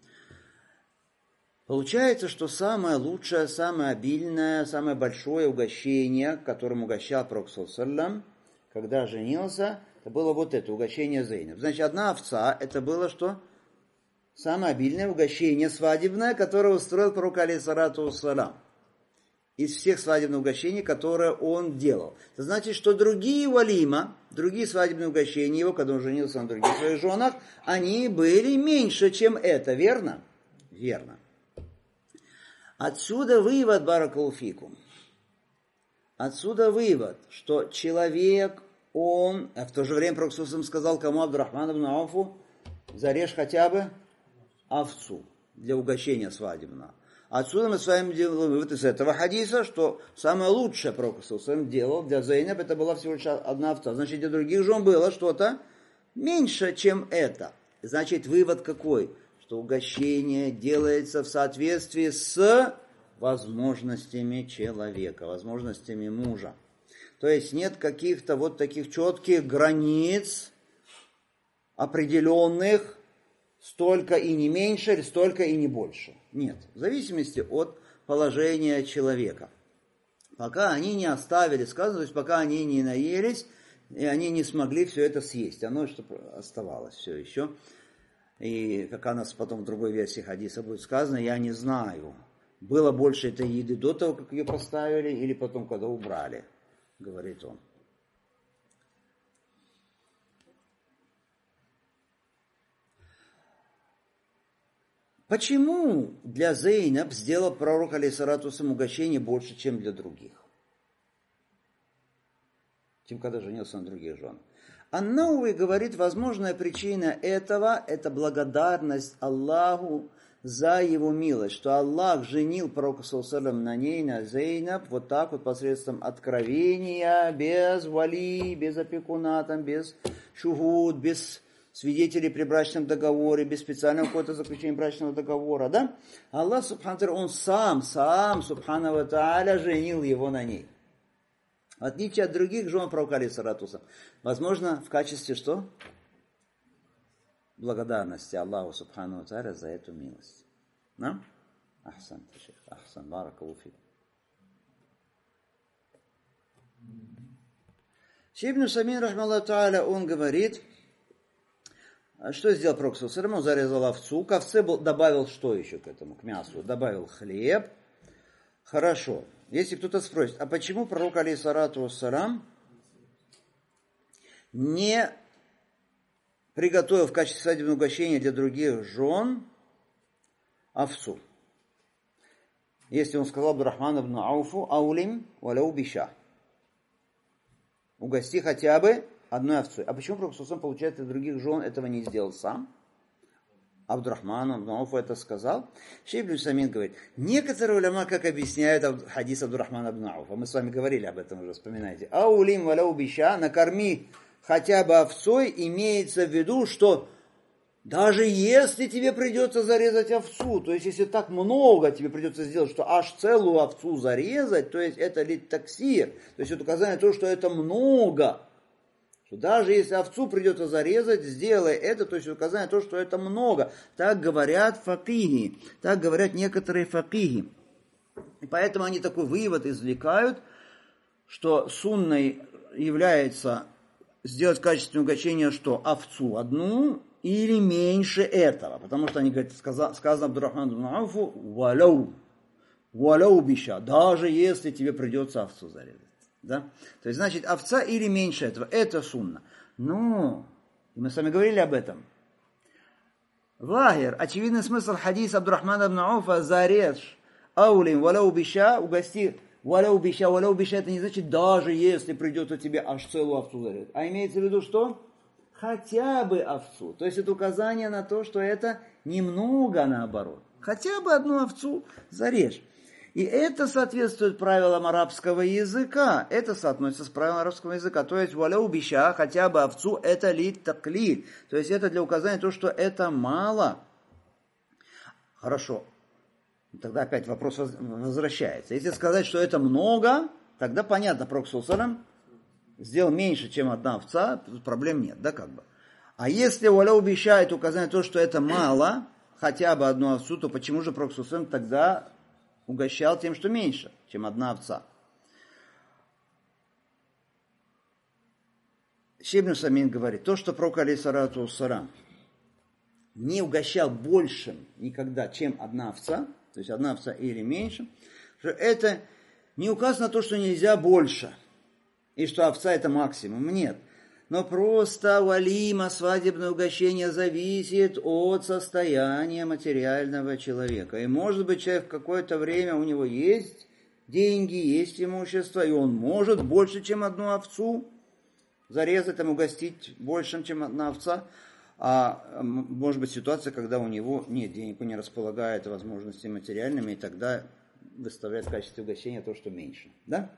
Получается, что самое лучшее, самое обильное, самое большое угощение, которым угощал Пророк саллаллаху, когда женился, это было вот это, угощение Зейнаб. Значит, одна овца, это было что? Самое обильное угощение свадебное, которое устроил Пророк алейхиссалату вассалям. Из всех свадебных угощений, которые он делал. Это значит, что другие валима, другие свадебные угощения его, когда он женился на других своих женах, они были меньше, чем это, верно? Верно. Отсюда вывод, баракалуфикум. Отсюда вывод, что человек, он, а в то же время Пророк сказал кому, Абдурахману ибн Ауфу, зарежь хотя бы овцу для угощения свадебного. Отсюда мы с вами делаем вывод из этого хадиса, что самое лучшее Пророк делал для Зейнаб, это была всего лишь одна овца. Значит, для других жен было что-то меньше, чем это. Значит, вывод какой? Что угощение делается в соответствии с возможностями человека, возможностями мужа. То есть нет каких-то вот таких четких границ определенных, столько и не меньше, столько и не больше. Нет, в зависимости от положения человека. Пока они не оставили, сказано, то есть пока они не наелись, и они не смогли все это съесть. Оно что оставалось все еще. И как у нас потом в другой версии хадиса будет сказано, я не знаю, было больше этой еды до того, как ее поставили, или потом, когда убрали, говорит он. Почему для Зейнаб сделал пророк алейхиссалату вассалям угощение больше, чем для других? Чем когда женился на других женах. Ан-Науви говорит, возможная причина этого, это благодарность Аллаху за его милость, что Аллах женил пророка саллаллаху алейхи ва саллям на ней, на Зейнаб, вот так вот посредством откровения, без вали, без опекуна, там, без шухуд, без свидетелей при брачном договоре, без специального какого-то заключения брачного договора, да? Аллах, субхану, он сам, сам, субхану ва тааля, женил его на ней. В отличие от других жен пророка алейхиссалату вассалям. Возможно, в качестве что? Благодарности Аллаху субхану ва тааля за эту милость. Да? Ахсан, шейх, ахсан, баракаллаху фик. Шейх ибн Усаймин, рахмаллаху тааля, он говорит, что сделал пророк саллаллаху алейхи ва саллям? Он зарезал овцу, к овце добавил что еще к этому, к мясу? Добавил хлеб. Хорошо. Если кто-то спросит, а почему пророк алейхиссалату вассалям не приготовил в качестве свадебного угощения для других жен овцу? Если он сказал Абдурахману ибн Ауфу, аулим валяу биша. Угости хотя бы одной овцой. А почему пророк саллаллаху алейхи ва саллям, получается, для других жен этого не сделал сам? Абдурахман ибн Ауф это сказал. Шейх ибн Усаймин говорит, некоторые уляма, как объясняют хадис Абдурахмана ибн Ауфа, мы с вами говорили об этом уже, вспоминайте. Аулим валяу биша, накорми хотя бы овцой, имеется в виду, что даже если тебе придется зарезать овцу, то есть если так много тебе придется сделать, что аж целую овцу зарезать, то есть это лит таксир, то есть это указание на то, что это много. Что даже если овцу придется зарезать, сделай это, то есть указание на то, что это много. Так говорят факихи, так говорят некоторые факихи. И поэтому они такой вывод извлекают, что сунной является сделать качественное угощение, что овцу одну или меньше этого. Потому что они говорят, сказано Абдурахману ибн Ауфу, валяу, валяу биша, даже если тебе придется овцу зарезать. Да? То есть, значит, овца или меньше этого, это сунна. Но, и мы с вами говорили об этом. Лагер, очевидный смысл хадиса Абдурахмана ибн Ауфа, зарежь, аулим, валяу биша, угости, валяу биша, валяу биша, это не значит, даже если придется тебе аж целую овцу зарезать. А имеется в виду что? Хотя бы овцу. То есть, это указание на то, что это немного наоборот. Хотя бы одну овцу зарежь. И это соответствует правилам арабского языка. Это соотносится с правилами арабского языка. То есть, валяу биша, хотя бы овцу, это лит таклиль. То есть, это для указания то, что это мало. Хорошо. Тогда опять вопрос возвращается. Если сказать, что это много, тогда понятно, пророк саллаллаху алейхи ва саллям сделал меньше, чем одна овца, проблем нет, да, как бы. А если Уаля обещает указать на то, что это мало, хотя бы одну овцу, то почему же Пророк саллаллаху алейхи ва саллям тогда угощал тем, что меньше, чем одна овца? Шейх ибн Усаймин говорит, то, что Пророк алейхиссалату вассалям не угощал больше никогда, чем одна овца, то есть одна овца или меньше, что это не указано на то, что нельзя больше, и что овца это максимум, нет. Но просто валима, свадебное угощение, зависит от состояния материального человека. И может быть, человек в какое-то время, у него есть деньги, есть имущество, и он может больше, чем одну овцу зарезать, там, угостить больше, чем одна овца. А может быть ситуация, когда у него нет денег, он не располагает возможностями материальными, и тогда выставляет в качестве угощения то, что меньше. Да?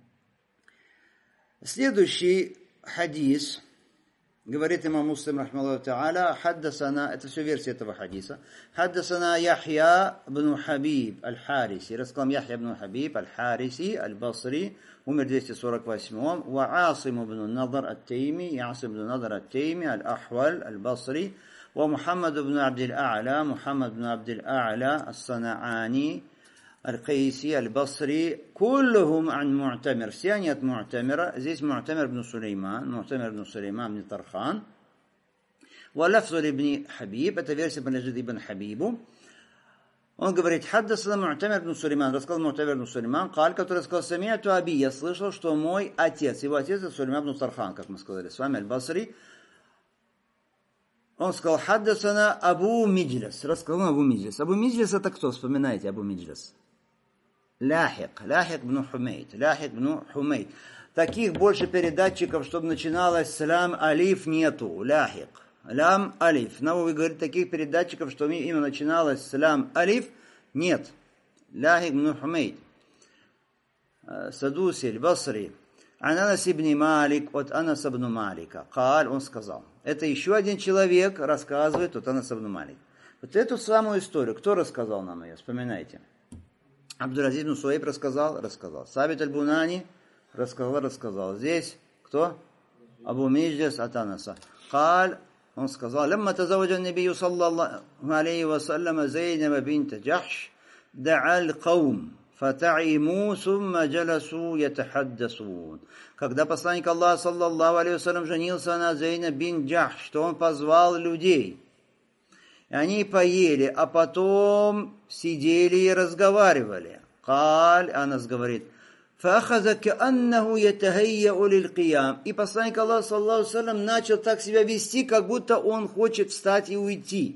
Следующий хадис, говорит имам Муслим, рахмаллаху та'аля, хаддасана, это все версия этого хадиса, хаддасана Яхья бн Хабиб аль-Хариси, рассказал Яхья бн Хабиб аль-Хариси, аль-Басри, умер в двести сорок восьмом, ва Асим бн Надар ат-Тайми, Асим бн Надар ат-Тайми, аль-Ахваль, аль-Басри, ва Мухаммад бн Абдил А'ля, Мухаммад бн Абдил А'ля, ас-Сана'ани, القيسي البصري كلهم عن معتمر все они от معتمر здесь معتمر بن سليمان معتمر بن سليمان بن طرخان ولفظ لابن حبيب это версия принадлежит ибн Хабибу. Он говорит حدثنا معتمر بن سليمان рассказал معتمر بن سليمان قال который сказал سمعت أبي я слышал что мой отец его отец это Сулейман бн Тархан как мы сказали с вами аль-Басри. Он сказал حدثنا Абу Миджлис рассказал Абу Миджлис. Абу Миджлис это кто? Вспоминайте Абу Миджлис. Ляхик, Ляхик бн Хумейд, Ляхик бн Хумейд. Таких больше передатчиков, чтобы начиналось с лям алиф нету. Ляхик, лям алиф. Навави говорит, таких передатчиков, что имя начиналось с лям алиф, нет. Ляхик бн Хумейд. Садуси, аль-Басри. Ан Анас ибн Малик, от Анаса ибн Малика. Каль, он сказал. Это еще один человек рассказывает от Анаса ибн Малик. Вот эту самую историю, кто рассказал нам ее? Вспоминайте. Абдул-Азиз ибн Суайб рассказал, рассказал. Сабит аль-Бунани рассказал, рассказал. Здесь кто? Абу Миджлис от Анаса. Каль, он сказал, «Лямма тазаваджа набию саллаллаху алейхи ва саллама Зейнаба бинта Джахш, да'аль каум, фата'иму, сумма джаласу ятахаддасун». Когда посланник Аллаха саллаллаху алейхи ва саллям женился на Зейнаб бин Джахш, что он позвал людей. И они поели, а потом сидели и разговаривали. Каль, Анас говорит, فَأَخَذَ كَأَنَّهُ يَتَهَيَّأُ لِلْقِيَامِ. И посланник Аллаха, саллаллаху алейхи ва саллям, начал так себя вести, как будто он хочет встать и уйти.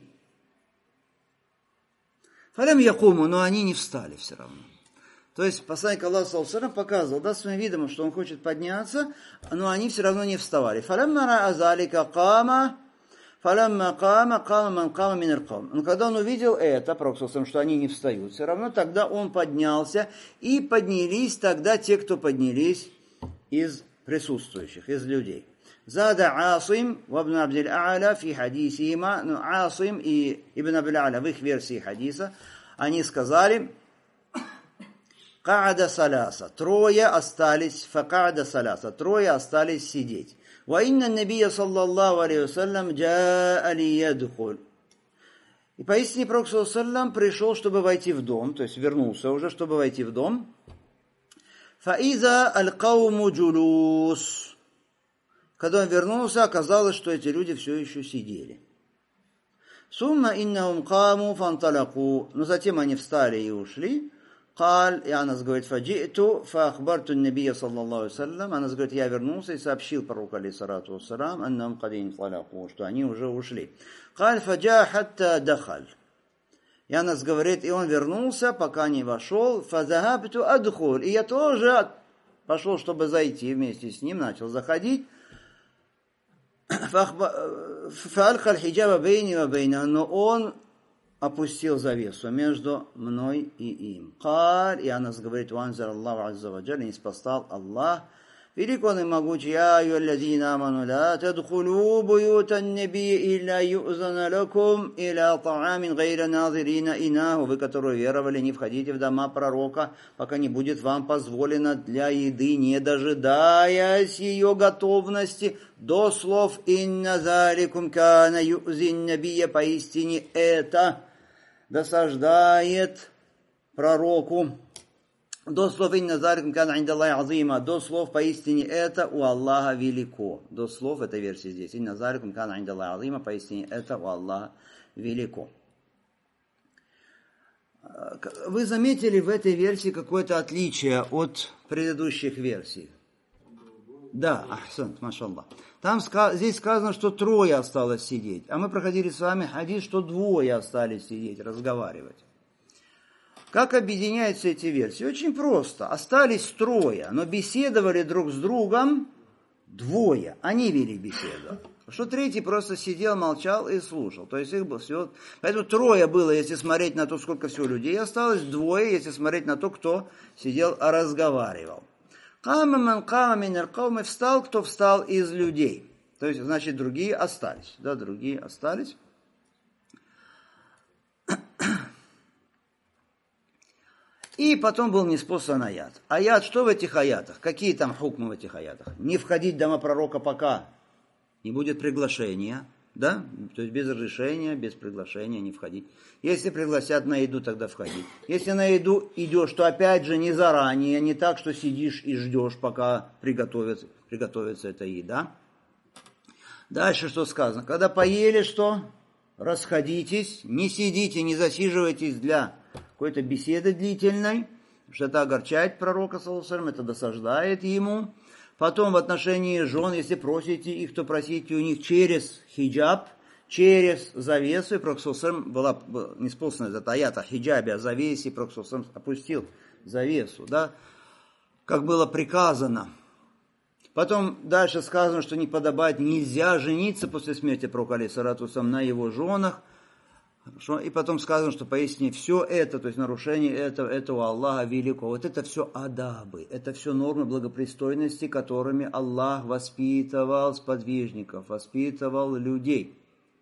فَلَمْ يَقُومُوا, но они не встали все равно. То есть посланник Аллаха, саллаллаху алейхи ва саллям, показывал, да, своим видом, что он хочет подняться, но они все равно не вставали. فَلَمَّا رَأَى ذَلِكَ قَامَ فَلَمَّا قَامَ قَامَ مَنْ قَامَ مِنَ الْقَوْمِ. Но когда он увидел это, Пророк, что они не встают, все равно тогда он поднялся, и поднялись тогда те, кто поднялись из присутствующих, из людей. Зада Асим в Ибн Абдил А'ля фи хадисима, ну, Асим и Ибн Абдил А'ля в их версии хадиса, они сказали, «Ка'ада саляса», трое остались, «фака'ада саляса», трое остались сидеть. وَإِنَّ النَّبِيَّ صَلَّى اللَّهُ عَلَيْهِ وَسَلَّمْ جَاءَ لِيَدْخُلْ. И поистине Пророк саллаллаху алейхи ва саллям пришел, чтобы войти в дом, то есть вернулся уже, чтобы войти в дом. فَإِذَا الْقَوْمُ جُلُوسٌ. Когда он вернулся, оказалось, что эти люди все еще сидели. ثُمَّ إِنَّهُمْ قَامُوا فَانْطَلَقُوا. Но затем они встали и ушли. قال, и Анас говорит, фаджиту фаахбарту набия саллаллаху алейхи ва саллям. Анас говорит, я вернулся и сообщил пророку алейхиссалату вассалям, аннам кадин фалаку, что они уже ушли. قال фаджа хатта дахаль. И Анас говорит, и он вернулся, пока не вошел. фазахабту адхуль. И я тоже пошел, чтобы зайти вместе с ним, начал заходить. фаалхаль хиджаба бейни ва бейна. Но он опустил завесу между мной и им. Каль, и Анас говорит, ванзар Аллаху азза ва джаль, и спасал Аллах, Велик он и могучий. Я юаллазина аману ла тадхулу буютан наби илля юзана лакум иля таамин гайра назирина инаху. Вы, которые веровали, не входите в дома пророка, пока не будет вам позволено для еды, не дожидаясь ее готовности, до слов «Инна заликум кана юзин набия». Поистине это досаждает пророку. До слов «Инна заликум кана индаллахи азима». До слов «Поистине это у Аллаха велико». До слов этой версии здесь. «Инна заликум кана индаллахи азима». Поистине это у Аллаха велико. Вы заметили в этой версии какое-то отличие от предыдущих версий? Да, ахсан, машаллах. Там здесь сказано, что трое осталось сидеть. А мы проходили с вами хадис, что двое остались сидеть, разговаривать. Как объединяются эти версии? Очень просто. Остались трое, но беседовали друг с другом двое. Они вели беседу. Что третий просто сидел, молчал и слушал. То есть их было всего... Поэтому трое было, если смотреть на то, сколько всего людей осталось. Двое, если смотреть на то, кто сидел, разговаривал. Кама ман кама минар кауми, встал, кто встал из людей. То есть, значит, другие остались. Да, другие остались. И потом был ниспослан аят. Аят, что в этих аятах? Какие там хукмы в этих аятах? Не входить в дома пророка, пока не будет приглашения. Да? То есть без разрешения, без приглашения не входить. Если пригласят на еду, тогда входить. Если на еду идешь, то опять же не заранее, не так, что сидишь и ждешь, пока приготовится, приготовится эта еда. Дальше что сказано? Когда поели, что? Расходитесь, не сидите, не засиживайтесь для какой-то беседы длительной, что это огорчает пророка, саллаллаху алейхи ва саллям, это досаждает ему. Потом в отношении жен, если просите их, то просите у них через хиджаб, через завесу. И пророк саллаллаху алейхи ва саллям была неспослана этот аят о хиджабе, о завесе, и пророк саллаллаху алейхи ва саллям опустил завесу, да, как было приказано. Потом дальше сказано, что не подобает, нельзя жениться после смерти пророка алейхиссалату вассалям на его женах. Хорошо? И потом сказано, что поистине все это, то есть нарушение этого, это у Аллаха велико. Вот это все адабы, это все нормы благопристойности, которыми Аллах воспитывал сподвижников, воспитывал людей.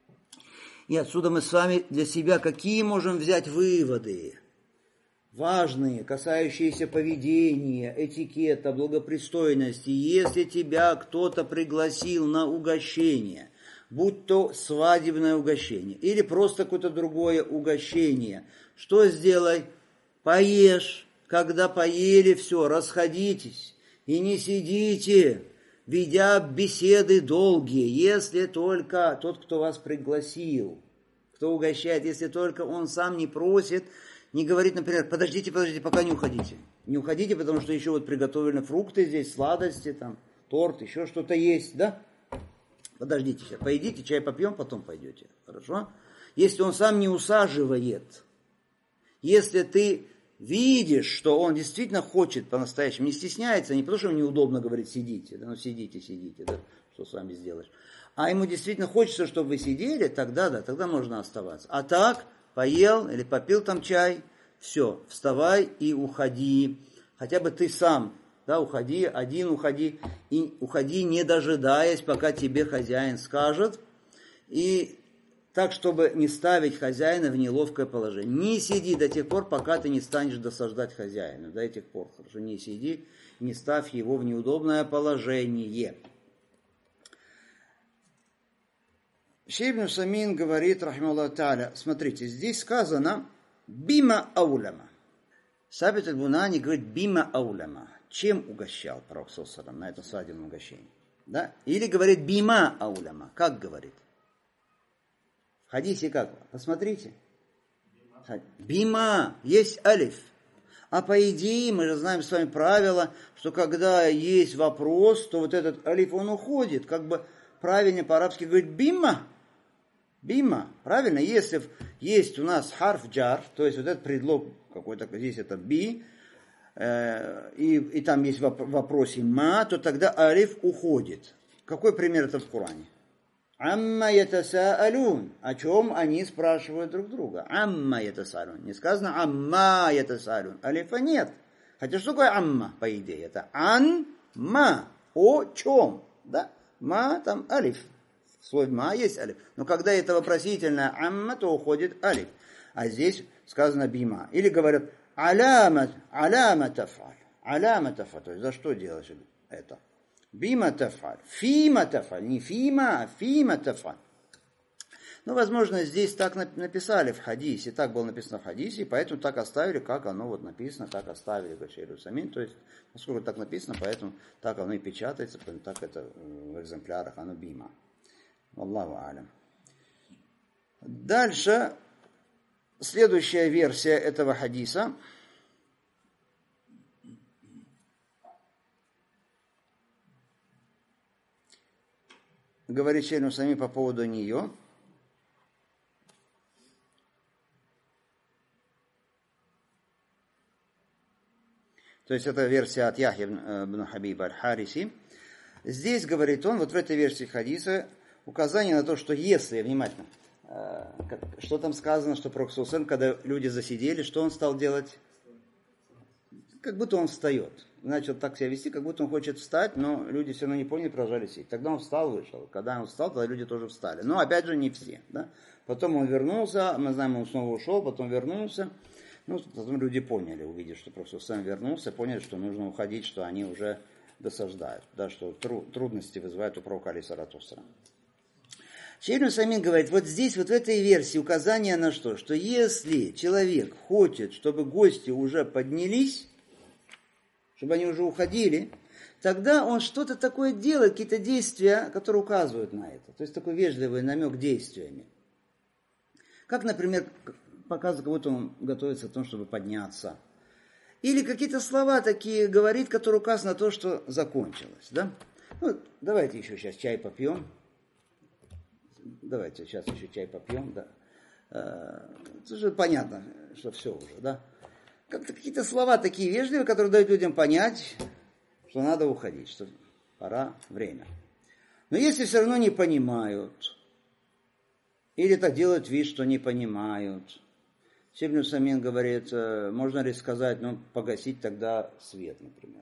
И отсюда мы с вами для себя какие можем взять выводы? Важные, касающиеся поведения, этикета, благопристойности. Если тебя кто-то пригласил на угощение, будь то свадебное угощение или просто какое-то другое угощение, что сделай? Поешь. Когда поели, все, расходитесь. И не сидите, ведя беседы долгие, если только тот, кто вас пригласил, кто угощает, если только он сам не просит, не говорит, например, подождите, подождите, пока не уходите. Не уходите, потому что еще вот приготовлены фрукты здесь, сладости, там, торт, еще что-то есть, да? Подождите, сейчас поедите, чай попьем, потом пойдете. Хорошо? Если он сам не усаживает, если ты видишь, что он действительно хочет по-настоящему, не стесняется, не потому что ему неудобно говорить сидите, да, ну сидите, сидите, да, что с вами сделаешь, а ему действительно хочется, чтобы вы сидели, тогда да, тогда можно оставаться. А так, поел или попил там чай, все, вставай и уходи. Хотя бы ты сам, да, уходи, один уходи, и уходи, не дожидаясь, пока тебе хозяин скажет, и так, чтобы не ставить хозяина в неловкое положение. Не сиди до тех пор, пока ты не станешь досаждать хозяину. До этих пор, хорошо, не сиди, не ставь его в неудобное положение. Шейх ибн Усаймин говорит, рахимахуллаху тааля, смотрите, здесь сказано бима ауляма. Сабит аль-Бунани говорит бима ауляма. Чем угощал пророк саллаллаху алейхи ва саллям на этом свадебном угощении? Да? Или говорит бима ауляма. Как говорит? В хадисе как? Посмотрите. Бима. Есть алиф. А по идее, мы же знаем с вами правило, что когда есть вопрос, то вот этот алиф, он уходит. Как бы правильно по-арабски говорит бима. Бима. Правильно? Если есть у нас харф джар, то есть вот этот предлог какой-то, здесь это би, э, и, и там есть в вопросе ма, то тогда алиф уходит. Какой пример это в Коране? Амма ятасаалун. О чем они спрашивают друг друга? Амма ятасаалун. Не сказано амма ятасаалун. Алифа нет. Хотя что такое амма, по идее? Это ан-ма. о чем, да? Ма там алиф. В слове ма есть алиф. Но когда это вопросительное амма, то уходит алиф. А здесь сказано бима. Или говорят аляма, аляма тафаль. Аляма тафаль. То есть за что делаешь это? Бима тафаль. Фима тафаль. Не фима, а фима тафаль. Ну, возможно, здесь так написали в хадисе, так было написано в хадисе, и поэтому так оставили, как оно вот написано, так оставили Башир Самин. То есть, поскольку так написано, поэтому так оно и печатается, так это в экземплярах, оно бима. Аллаху алям. Дальше, следующая версия этого хадиса. Говорит Шейх Усаймин по поводу нее. То есть это версия от Яхья ибн Хабиба аль-Хариси. Здесь, говорит он, вот в этой версии хадиса, указание на то, что если, внимательно, что там сказано, что Пророк саллаллаху алейхи ва саллям, когда люди засидели, что он стал делать? Как будто он встает. Начал так себя вести, как будто он хочет встать, но люди все равно не поняли, продолжали сидеть. Тогда он встал, вышел. Когда он встал, тогда люди тоже встали. Но опять же не все. Да? Потом он вернулся, мы знаем, он снова ушел, потом вернулся. Ну, потом люди поняли, увидев, что Пророк саллаллаху алейхи ва саллям вернулся, поняли, что нужно уходить, что они уже досаждают, да, что тру- трудности вызывают у пророка алейхиссалату вассалям. Шейх Усаймин говорит, вот здесь, вот в этой версии указание на что? Что если человек хочет, чтобы гости уже поднялись, чтобы они уже уходили, тогда он что-то такое делает, какие-то действия, которые указывают на это. То есть такой вежливый намек действиями. Как, например, показывает, как будто он готовится к тому, чтобы подняться. Или какие-то слова такие говорит, которые указывают на то, что закончилось. Да? Ну, давайте еще сейчас чай попьем. Давайте сейчас еще чай попьем. Да. Это же понятно, что все уже. Да? Как-то какие-то слова такие вежливые, которые дают людям понять, что надо уходить, что пора, время. Но если все равно не понимают, или так делают вид, что не понимают, Шейх Усаймин говорит, можно ли сказать, ну, погасить тогда свет, например.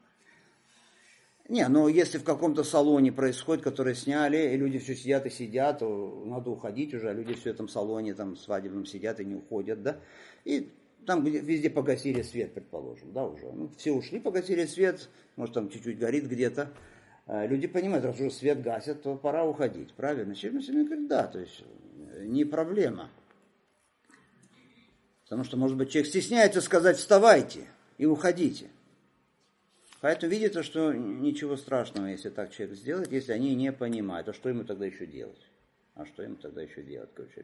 Не, но если в каком-то салоне происходит, который сняли, и люди все сидят и сидят, то надо уходить уже, а люди все в этом салоне там свадебном сидят и не уходят, да. И там везде погасили свет, предположим, да, уже. Ну, все ушли, погасили свет, может там чуть-чуть горит где-то. Люди понимают, раз уже свет гасят, то пора уходить, правильно? Шейх Усаймин говорит, да, то есть не проблема. Потому что, может быть, человек стесняется сказать «вставайте» и «уходите». Поэтому видите, что ничего страшного, если так человек сделает, если они не понимают. А что ему тогда еще делать? А что ему тогда еще делать, короче,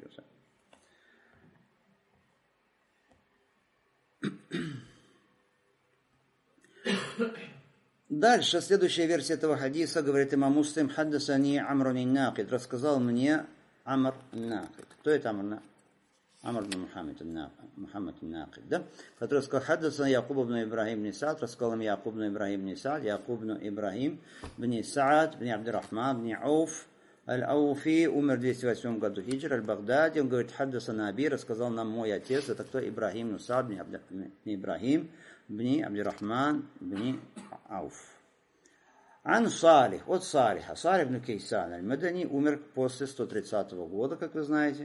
Дальше, следующая версия этого хадиса, говорит имам Муслим, «Хаддасани Амрун ин-Накид», рассказал мне Амр ин-Накид. Кто это Амр ин-Накид? Амр бн Мухаммад ин-Накид, да? Который сказал, «Хаддасани Якуб бн Ибрахим бн Саад», рассказал им Якуб бн Ибрахим бн Саад, Якуб бн Ибрахим бн Саад, бн Абдурахман, бн Ауф, Аль-Ауфи, умер в двести восьмом году хиджры, Аль-Багдади. Он говорит, «Хаддасана Аби», рассказал нам мой отец, это кто? Ибрахим бн Саад, бн Ибрахим, бн Абдурахман, бн Ауф. Ан Салих, от Салиха, Салих бн Кейсан аль-Мадани, умер после сто тридцатого года, как вы знаете.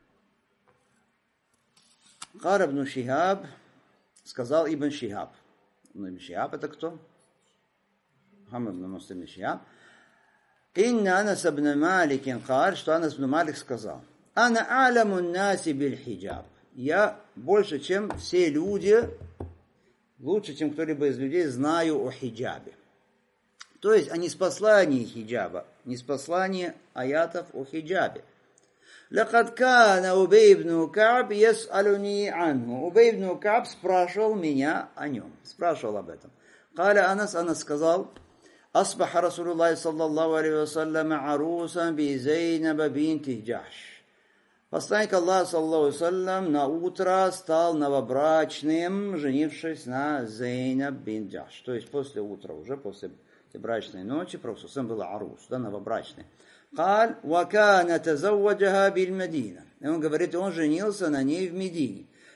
Кара ибн Шихаб, сказал Ибн Шихаб. Ибн Шихаб это кто? Мухаммад ибн Муслим ибн Шихаб. Инна Анас ибн Малик кар, что Анас ибн Малик сказал. Ана аляму наси биль хиджаб. Я больше, чем все люди, лучше, чем кто-либо из людей, знаю о хиджабе. То есть о неспослании хиджаба, неспослании аятов о хиджабе. لقد كان أبي بن كعب يسألني عنه. Убей ибн Кааб спрашивал меня о нем. Спрашивал об этом. قال أنس, Анас сказал, أصبح رسول الله صلى الله عليه وسلم عروسا بزينب بنت جحش. Посланник Аллаха, саллаллаху алейхи ва саллям, на утро стал новобрачным, женившись на Зейнаб бин Джахш. То есть после утра, уже после брачной ночи, Пророк был арус, да, новобрачный. قال وكان تزوجها بالمدينة. И он говорит, он женился на ней в Медине.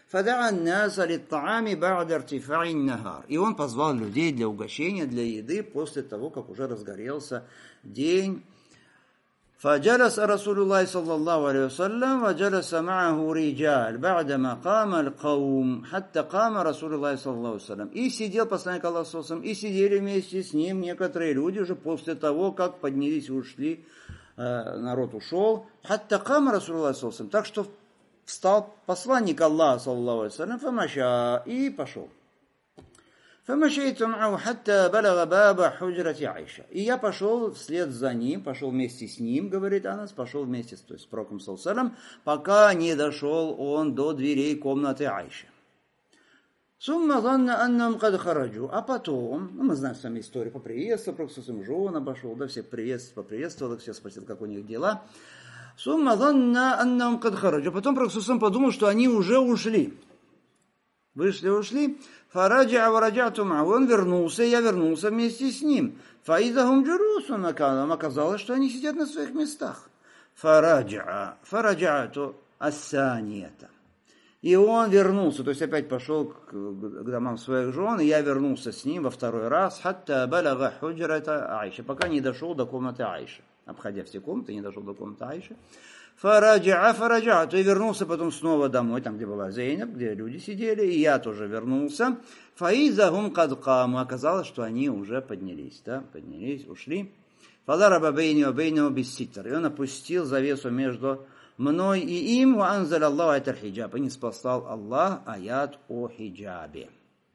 فدعا الناس للطعام بعد ارتفاع النهار. И он позвал людей для угощения, для еды после того, как уже разгорелся день. فجلس رسول الله صلى الله عليه وسلم وجلس معه رجال بعدما قام القوم حتى قام رسول الله صلى الله عليه وسلم. И сидел посланник Аллаха, и сидели вместе с ним некоторые люди уже после того, как поднялись и ушли, народ ушел. حتى قام رسول الله صلى الله عليه وسلم. Так что встал посланник Аллаха, саллаллаху алейхи ва саллям, фамаша, и пошел. فمشيت معه حتى بلغ باب حجرة عائشة. И я пошел вслед за ним, пошел вместе с ним, говорит Анас, пошел вместе с, то есть, с пророком, саллаллаху алейхи ва саллям, пока не дошел он до дверей комнаты Айши. ثم ظن أنهم قد خرجوا. А потом, ну, мы знаем с вами историю, поприветствовал, пророк саллаллаху алейхи ва саллям, жен обошел, да, всех приветствовал, поприветствовал, всех спросил, как у них дела. ثم ظن أنهم قد خرجوا. Потом пророк саллаллаху алейхи ва саллям подумал, что они уже ушли. Вышли, ушли. Фараджа вараджату мау. Он вернулся, я вернулся вместе с ним. Фаидахум джурусун маканам. Оказалось, что они сидят на своих местах. Фараджа, фараджату ассанията. И он вернулся, то есть опять пошел к, к домам своих жен, и я вернулся с ним во второй раз. Хатта балага худжрата Айши. Пока не дошел до комнаты Айши. Обходя все комнаты, не дошел до комнаты Айши. Фараджа, фараджа, то и вернулся потом снова домой, там, где была Зейнаб, где люди сидели, и я тоже вернулся. Фаизахум кадкаму. Оказалось, что они уже поднялись, да, поднялись, ушли. Фадараба бейни бейну бисситр. И он опустил завесу между мной и им, ва анзаль Аллаху аят хиджаб. И не спасал Аллах аят о хиджабе.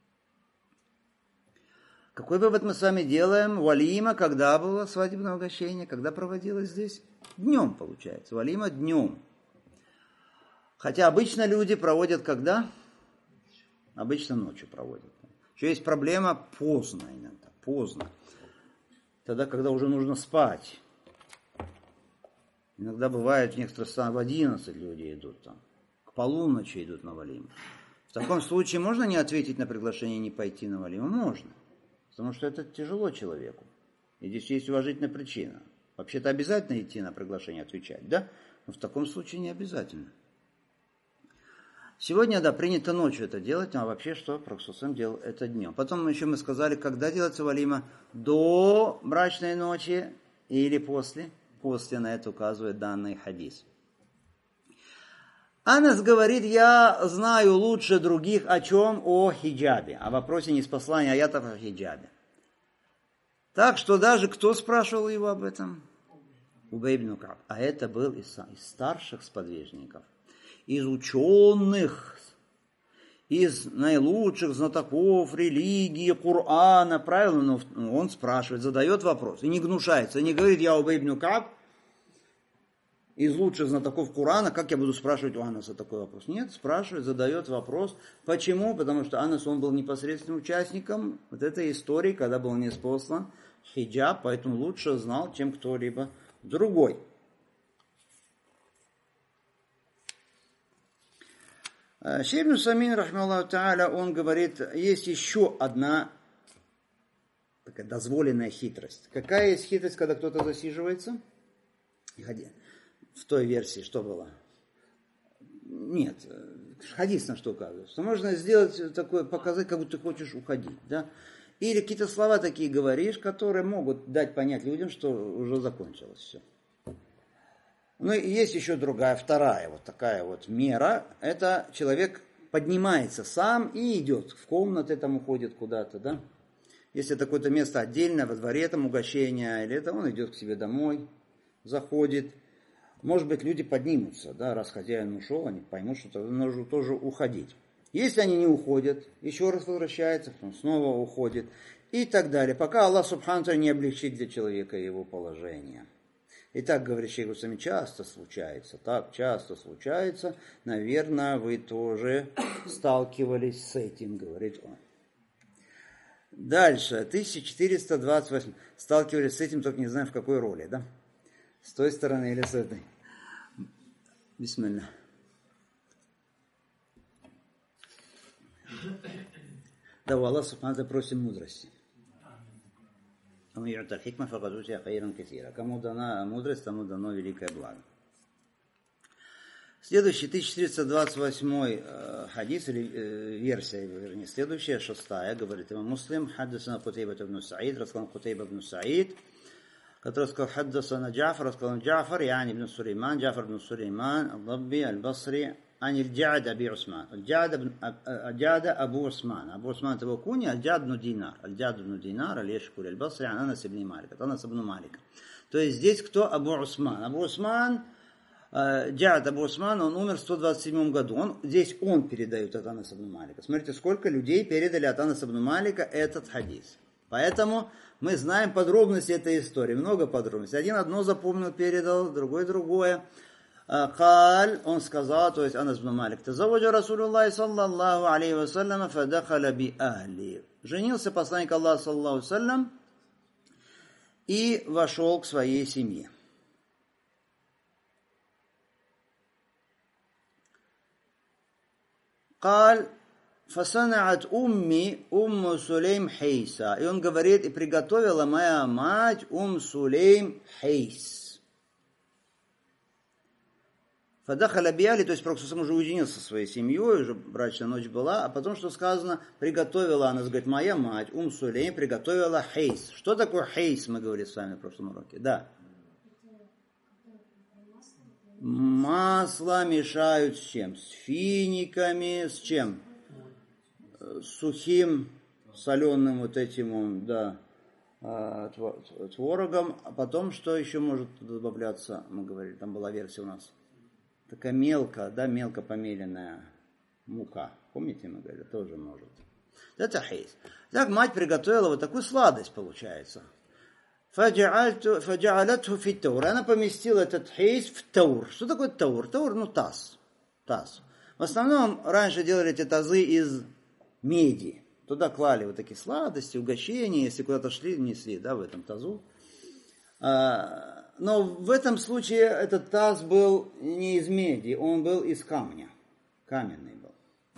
Какой вывод мы с вами делаем? Валима, когда было свадебное угощение? Когда проводилось здесь? Днем, получается. Валима днем. Хотя обычно люди проводят когда? Обычно ночью проводят. Еще есть проблема поздно иногда. Поздно. Тогда, когда уже нужно спать. Иногда бывает в некоторых странах в одиннадцать люди идут там. К полуночи идут на валиму. В таком случае можно не ответить на приглашение, не пойти на валиму? Можно. Потому что это тяжело человеку. И здесь есть уважительная причина. Вообще-то обязательно идти на приглашение, отвечать, да? Но в таком случае не обязательно. Сегодня, да, принято ночью это делать, а вообще что? Пророк саллаллаху алейхи ва саллям делал это днем. Потом еще мы сказали, когда делается валима? До брачной ночи или после? После, на это указывает данный хадис. Анас говорит, я знаю лучше других о чем? О хиджабе. О вопросе неспослания аятов о хиджабе. Так что даже кто спрашивал его об этом? Убей ибн Кааб. А это был из, из старших сподвижников, из ученых, из наилучших знатоков религии, Корана, правильно? Но он спрашивает, задает вопрос и не гнушается, не говорит, я Убей ибн Кааб, из лучших знатоков Корана, как я буду спрашивать у Анаса такой вопрос? Нет, спрашивает, задает вопрос. Почему? Потому что Анас, он был непосредственным участником вот этой истории, когда был ниспослан хиджаб, поэтому лучше знал, чем кто-либо другой. Шейх ибн Усаймин, рахмаллаху тааля, он говорит, есть еще одна такая дозволенная хитрость. Какая есть хитрость, когда кто-то засиживается? В той версии что было? Нет, хадис на что указывает. Что можно сделать такое, показать, как будто ты хочешь уходить, да? Или какие-то слова такие говоришь, которые могут дать понять людям, что уже закончилось все. Ну и есть еще другая, вторая вот такая вот мера. Это человек поднимается сам и идет в комнаты, там уходит куда-то, да? Если это какое-то место отдельное, во дворе там угощение, или это он идет к себе домой, заходит. Может быть, люди поднимутся, да, раз хозяин ушел, они поймут, что нужно тоже уходить. Если они не уходят, еще раз возвращается, потом снова уходит и так далее, пока Аллах Субхану ва тааля не облегчит для человека его положение. И так, говорит шейх Усаймин, часто случается, так часто случается, наверное, вы тоже сталкивались с этим, говорит он. Дальше, тысяча четыреста двадцать восемь. Сталкивались с этим, только не знаю в какой роли, да? С той стороны или с этой? Бисмилля. Да, у Аллаха Субхану ва тааля просим мудрости. Кому дана мудрость, тому дано великое благо. Следующий, тысяча четыреста двадцать восьмой э, хадис, или э, версия, вернее, следующая, шестая, говорит имам Муслим, хаддасана Кутейба ибн Саид, рассказал Кутейба ибн Саид, который сказал, хаддасана Джафар, рассказал Джафар, яни ибн Сулейман, Джафар ибн Сулейман, Аллабби, Аль-Басри, عن الجعد أبي عثمان الجعد الجعد أبو عثمان أبو عثمان تبو كوني الجعد بن دينار الجعد بن دينار اليشكر البصري عن أنس بن مالك أنس بن مالك. То есть здесь кто? Абу Усман. Абу Усман, Джад Абу Усман, он умер в сто двадцать седьмом году. Он, здесь он передает от Анаса ибн Малика. Смотрите, сколько людей передали от Анаса ибн Малика этот хадис. Поэтому мы знаем подробности этой истории. Много подробностей. Один одно запомнил, передал, другой другое. قال, он сказал, то есть Анас ибн Малик, тазаваджа Расулуллахи саллаллаху алейхи вассалям, фадахаля би ахли. Женился посланник Аллаха саллаллаху алейхи вассалям и вошел к своей семье. قال, фасанаат умми умму Сулейм хейса. И он говорит, и приготовила моя мать Ум Сулейм хейс. Фадахаля биали, то есть Пророк уже уединился со своей семьей, уже брачная ночь была, а потом, что сказано, приготовила она, говорит, моя мать, Ум Сулейм, приготовила хейс. Что такое хейс, мы говорили с вами в прошлом уроке? Да. Масло мешают с чем? С финиками, с чем? С сухим, соленым вот этим, да, творогом. А потом, что еще может добавляться, мы говорили, там была версия у нас. Такая мелко, да, мелко помеленная мука. Помните, мы говорили, тоже может. Это хейс. Так мать приготовила вот такую сладость, получается. Фаджаалятху фи таур. Она поместила этот хейс в таур. Что такое таур? Таур, ну, таз. Таз. В основном раньше делали эти тазы из меди. Туда клали вот такие сладости, угощения, если куда-то шли, несли, да, в этом тазу. Но в этом случае этот таз был не из меди, он был из камня. Каменный был.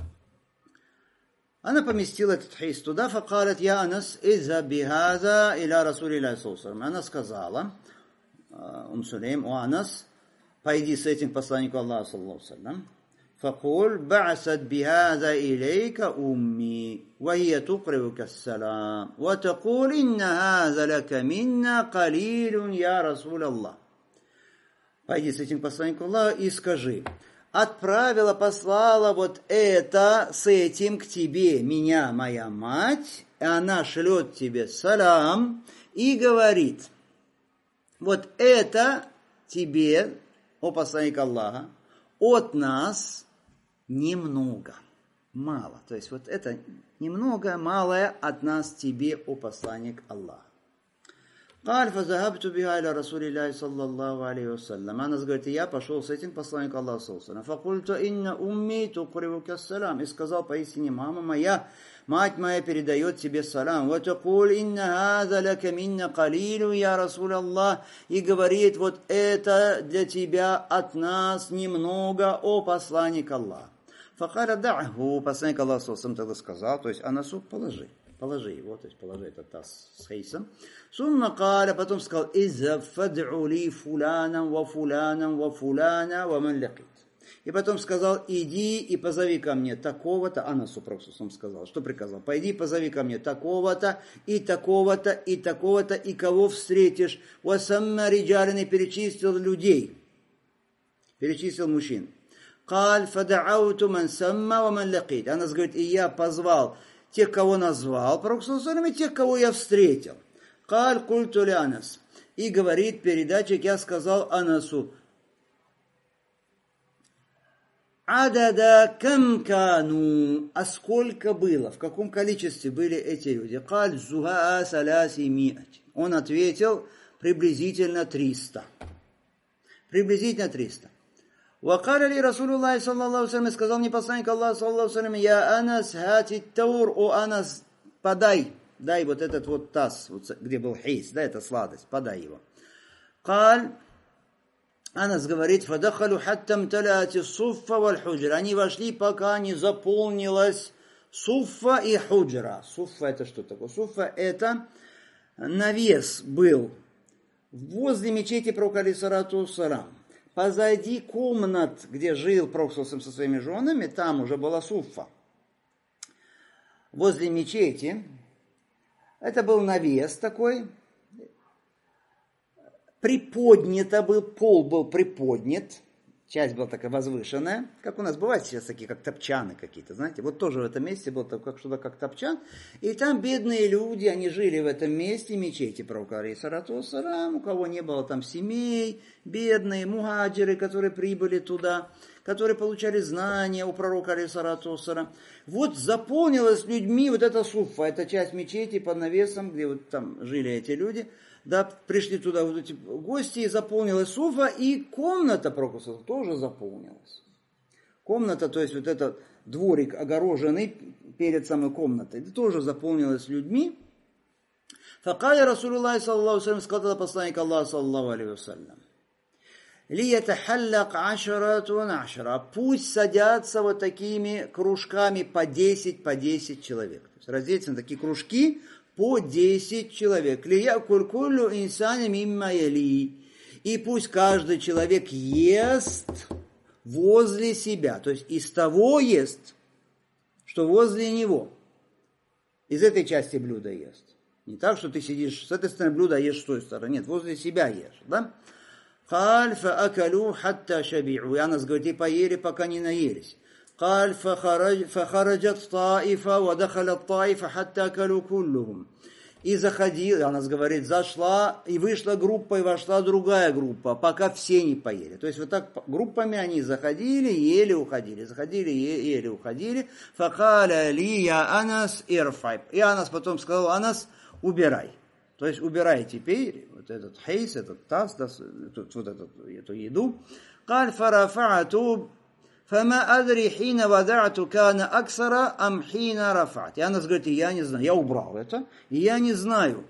Она поместила этот хейс туда, факалат я Анас иза бихаза иля Расулилля саллаллаху. Она сказала, Ум Сулейм, о Анас, пойди с этим посланнику Аллаха саллаллаху алейхи. فقل بعثت بهذا إليك أمي وهي تقرئك السلام وتقول إن هذا لك منا قليل يا رسول الله. Пойди с этим посланником Аллаха и скажи, отправила, послала вот это с этим к тебе, меня, моя мать, и она шлет тебе салам и говорит, вот это тебе, о посланник Аллаха, от нас немного, мало. То есть вот это немного, малое от нас тебе, о посланник Аллаха. قال فذهبت بها إلى رسول الله صلى الله عليه وسلم. Она говорит, я пошел с этим посланником Аллаха саллаллаху алейхи ва саллям. فقلت إن أمي تقرئك السلام. И сказал поистине, мама моя, мать моя передает тебе салам. وتقول إن هذا لك منا قليل يا رسول الله. И говорит, вот это для тебя от нас немного, о посланник Аллаха. فقال دعه. Посланник Аллаха саллаллаху алейхи ва саллям тогда сказал, то есть Анасу, положи. Положи его, то есть положи этот таз с хейсом. Сумма каля, потом сказал, иза фад'у ли фулана ва фулана ва фулана ва ман лакит. И потом сказал, иди и позови ко мне такого-то, Анасу Пророк сказал, что приказал, пойди позови ко мне такого-то, и такого-то, и такого-то, и кого встретишь. Ва самма риджалин, и перечислил людей, перечислил мужчин. Каль фад'ауту ман самма ва ман лакит. Анас говорит, и я позвал тех, кого назвал, Пророк саллаллаху и тех, кого я встретил. Каль культу ли Анас. И говорит передатчик, я сказал Анасу, адада камкану, а сколько было, в каком количестве были эти люди? Каль зуха саляси миат. Он ответил, приблизительно триста. Приблизительно триста. وقال لي رسول الله صلى الله عليه وسلم, сказал мне посланник Аллаха саллаллаху алейхи ва саллям, я Анас хати таур, о Анас, подай, дай вот этот вот таз, вот, где был хейс, да, это сладость, подай его. قال, Анас говорит, фадахалу хаттам талати суффа валь худжра. Они вошли, пока не заполнилась суффа и худжра. Суффа это что такое? Суффа это навес был возле мечети пророка алейхиссалату вассалам. позади комнат, где жил Пророк со своими женами, там уже была суффа. Возле мечети, это был навес такой, приподнято был, пол был приподнят, часть была такая возвышенная, как у нас бывают сейчас такие, как топчаны какие-то, знаете, вот тоже в этом месте было как, что-то как топчан, и там бедные люди, они жили в этом месте, мечети пророка алейхиссалату вассалям, у кого не было там семей, бедные, мухаджиры, которые прибыли туда, которые получали знания у пророка алейхиссалату вассалям. Вот заполнилась людьми вот эта суффа, эта часть мечети под навесом, где вот там жили эти люди. Да, пришли туда вот эти гости, и заполнилась суфа, и комната пророка тоже заполнилась. Комната, то есть вот этот дворик огороженный перед самой комнатой, тоже заполнилась людьми. Факаля Расулуллах саллаллаху алейхи ва саллям, сказал посланник Аллаха саллаллаху алейхи ва саллям: «Лиятахаллак ашаратун ашара». Пусть садятся вот такими кружками по десять, по десять человек. То есть разделятся на такие кружки по десять человек. «Лиякуль куллю инсани мимма яли». И пусть каждый человек ест возле себя. То есть из того ест, что возле него. Из этой части блюда ест. Не так, что ты сидишь с этой стороны блюда, а ешь с той стороны. Нет, возле себя ешь. Да? «Каль фаакалю хатта шаби'у». И Анас говорит, и поели, пока не наелись. قال فخرج فخرجت طائفة ودخلت طائفة حتى أكلوا كلهم. И заходила, она говорит, зашла, и вышла группа, и вошла другая группа, пока все не поели. То есть вот так группами они заходили, ели, уходили, заходили, ели, уходили. Факаля ли я Анас ирфай. И Анас потом сказал, Анас, убирай. То есть убирай теперь вот этот хейс, этот таз, вот эту, эту еду. قال فرفعت فما أدري حين وضعت كان أكثر أم حين رفعت. И Анас говорит, я не знаю, я убрал это, и я не знаю,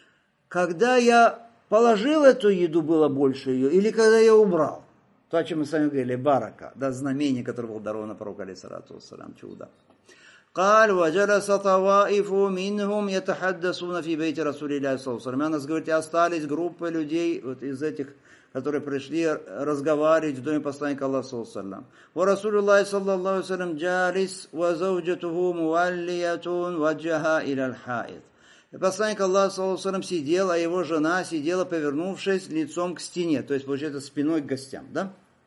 когда я положил эту еду, было больше ее, или когда я убрал. То, о чем мы с вами говорили, барака, да, знамение, которое было даровано пророку алейхиссалату вассалям, чудо. قال وجلس طوائف منهم يتحدثون في بيت رسول الله صلى الله عليه وسلم. Анас говорит, и остались группы людей вот из этих, которые пришли разговаривать в доме посланника Аллаха саллаллаху алейхи ва саллям. Ва Расулуллах саллаллаху алейхи ва саллям джалис ва зауджатуху муаллиятун ваджаха иля аль-хаид. И посланник Аллаха саллаллаху алейхи ва саллям сидел, а его жена сидела, повернувшись лицом к стене, то есть, получается, спиной к гостям, да?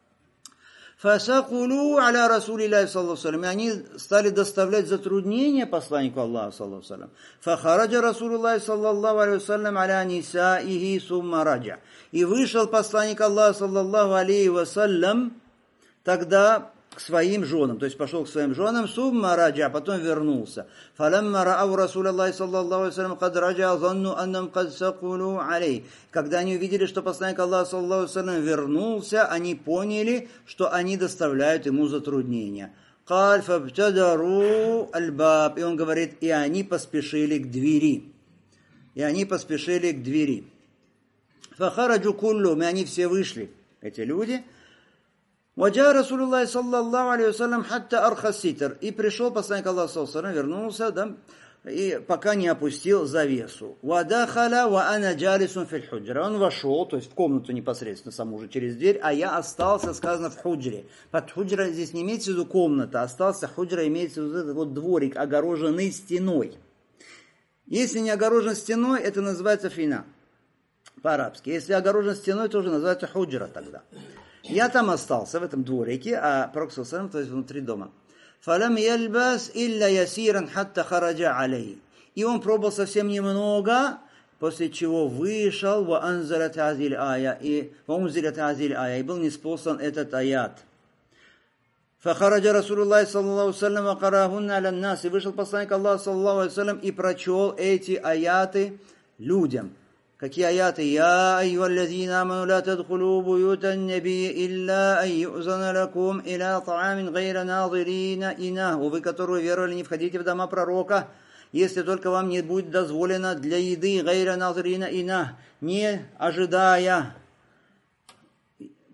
Фасакулу аля Расулиллахи саллаллаху алейхи ва саллям. И они стали доставлять затруднения посланнику Аллаха саллаллаху алейхи ва саллям. Фахараджа Расулуллахи саллаллаху алейхи ва саллям аля нисаихи сумма раджа. И вышел посланник Аллаха саллаллаху алейхи ва саллям тогда к своим женам, то есть пошел к своим женам, сумма раджа, потом вернулся. Фаламма раау Расулаллахи саллаллаху алейхи ва саллям кад раджа, занну аннам кад сакулу алей. Когда они увидели, что посланник Аллаха саллаллаху алейхи ва саллям вернулся, они поняли, что они доставляют ему затруднения. Каль фабтадару аль-баб. И он говорит, и они поспешили к двери. И они поспешили к двери. Фахараджу куллум, и они все вышли, эти люди. Ваджа Расулуллах саллаллаху алейхи ва саллям хатта арха ситр. И пришел посланник Аллаха саллаллаху алейхи ва саллям, вернулся, да, и пока не опустил завесу. Вадахаля ва ана джалисун фил худжра. Он вошел, то есть в комнату непосредственно саму же через дверь, а я остался, сказано, в худжре. Под худжра здесь не имеется в виду комната, остался худжра, имеется в виду этот вот дворик, огороженный стеной. Если не огорожен стеной, это называется фина. По-арабски. Если огорожен стеной, тоже называется худжра тогда. Я там остался, в этом дворике, а пророк саллаллаху алейхи ва саллям, то есть внутри дома. فَلَمْ يَلْبَسْ إِلَّا يَسِيرًا حَتَّى خَرَجَ عَلَيْهِ. И он пробовал совсем немного, после чего вышел وَأَنْزَلَتْ هَذِهِ الْآيَةِ и وَأُنْزِلَتْ هَذِهِ الْآيَةِ и был ниспослан этот аят. فَخَرَجَ رَسُولُ اللَّهِ صَلَّى اللَّهُ عَلَيْهِ وَسَلَّمَ وَقَرَأَهُنَّ عَلَى النَّاسِ. И вышел посланник Аллаха саллаллаху алейхи ва саллям и прочел эти аяты людям. Какие аяты? «Я айюаллазина аману ла тадхулу буютан наби илля ан ю'зана лакум иля таамин гайра назирина инах». Вы, которые веровали, не входите в дома пророка, если только вам не будет дозволено для еды гайра назирина инах, не ожидая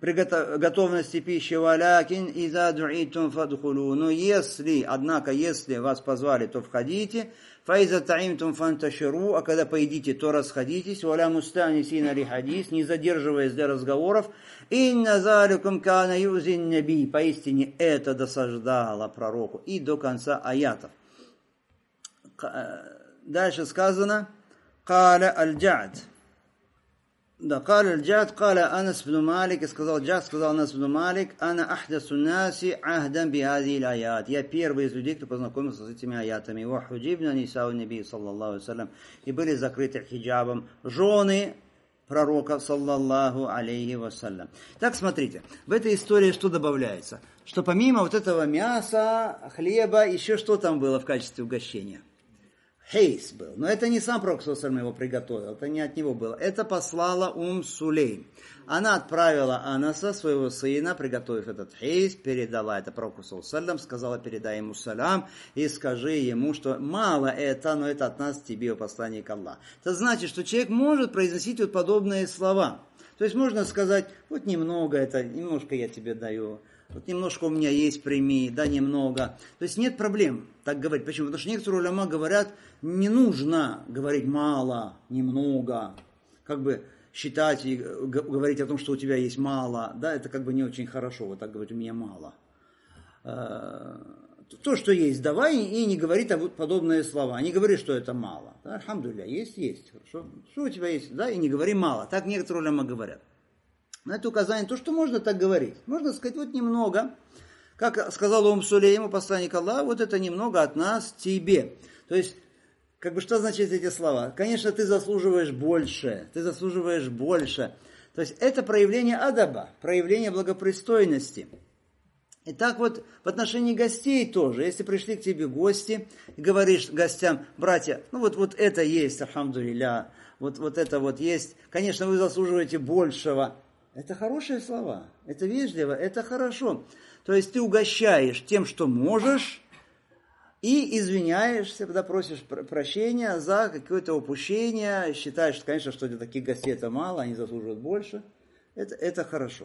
при готовности пищи, валякин иза ду'итум фадхулу. Но если, однако, если вас позвали, то входите. Фаиза таимтум фанташиру, а когда поедите, то расходитесь. Валя мустанисина ли хадис, не задерживаясь для разговоров. Инна заликум кана юзин наби. Поистине это досаждало пророку. И до конца аятов. Дальше сказано. Каля аль-Джад. Да, قال الجعد, قال أنس بن مالك, сказал Джад, сказал Анас бн Малик, أنا أحدث الناس عهدا بهذه الآيات. Я первый из людей, кто познакомился с этими аятами. وحجبنا نساء النبي صلى الله عليه وسلم. И были закрыты хиджабом жены пророка, саллаллаху алейхи вассалям. Так, смотрите, в этой истории что добавляется? Что помимо вот этого мяса, хлеба, еще что там было в качестве угощения? Хейс был. Но это не сам пророк его приготовил, это не от него было. Это послала Ум Сулейм. Она отправила Анаса, своего сына, приготовив этот хейс, передала это пророку, сказала, передай ему салям и скажи ему, что мало это, но это от нас тебе, посланник Аллаха. Это значит, что человек может произносить вот подобные слова. То есть можно сказать, вот немного это, немножко я тебе даю. Вот немножко у меня есть, прими, да, немного. То есть нет проблем так говорить. Почему? Потому что некоторые уляма говорят, не нужно говорить мало, немного. Как бы считать и говорить о том, что у тебя есть мало. Да, это как бы не очень хорошо, вот так говорить, у меня мало. То, что есть, давай, и не говори подобные слова. Не говори, что это мало. Да, альхамдулилля, есть, есть. Хорошо. Что у тебя есть, да, и не говори мало. Так некоторые уляма говорят. Но это указание, то, что можно так говорить. Можно сказать, вот немного, как сказал Ум Сулейму, посланник Аллаха, вот это немного от нас тебе. То есть, как бы что значит эти слова? Конечно, ты заслуживаешь больше, ты заслуживаешь больше. То есть, это проявление адаба, проявление благопристойности. И так вот в отношении гостей тоже. Если пришли к тебе гости, и говоришь гостям, братья, ну вот, вот это есть, альхамдулилля, вот, вот это вот есть. Конечно, вы заслуживаете большего. Это хорошие слова, это вежливо, это хорошо. То есть ты угощаешь тем, что можешь, и извиняешься, когда просишь прощения за какое-то упущение, считаешь, конечно, что для таких гостей это мало, они заслуживают больше. Это, это хорошо.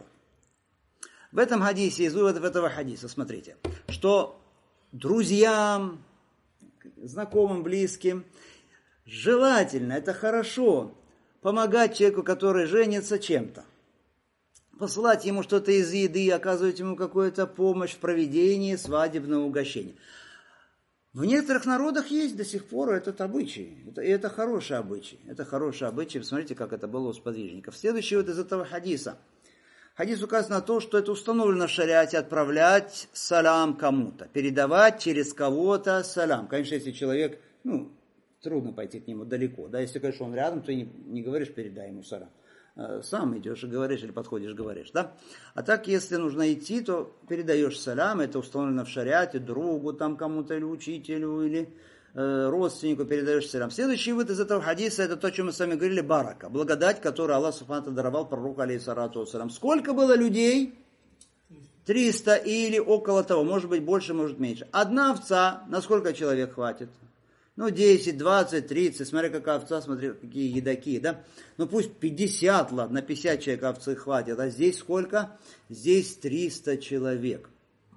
В этом хадисе, из выводов этого хадиса, смотрите, что друзьям, знакомым, близким, желательно, это хорошо, помогать человеку, который женится, чем-то. Посылать ему что-то из еды, оказывать ему какую-то помощь в проведении свадебного угощения. В некоторых народах есть до сих пор этот обычай. Это, и это хороший обычай. Это хороший обычай. Посмотрите, как это было у сподвижников. Следующий вот из этого хадиса. Хадис указывает на то, что это установлено в шариате отправлять салам кому-то. Передавать через кого-то салам. Конечно, если человек, ну, трудно пойти к нему далеко. Да, если, конечно, он рядом, то не, не говоришь, передай ему салам. Сам идешь и говоришь, или подходишь, говоришь, да? А так, если нужно идти, то передаешь салям, это установлено в шариате, другу, там кому-то, или учителю, или э, родственнику передаешь салям. Следующий вывод из этого хадиса, это то, о чем мы с вами говорили, барака, благодать, которую Аллах субхану даровал пророку, алейхиссалату вассалям. Сколько было людей? триста или около того, может быть больше, может меньше. Одна овца, на сколько человек хватит? Ну, десять, двадцать, тридцать, смотри, какая овца, смотри, какие едаки, да? Ну, пусть пятьдесят, ладно, пятьдесят человек овцы хватит. А здесь сколько? Здесь триста человек.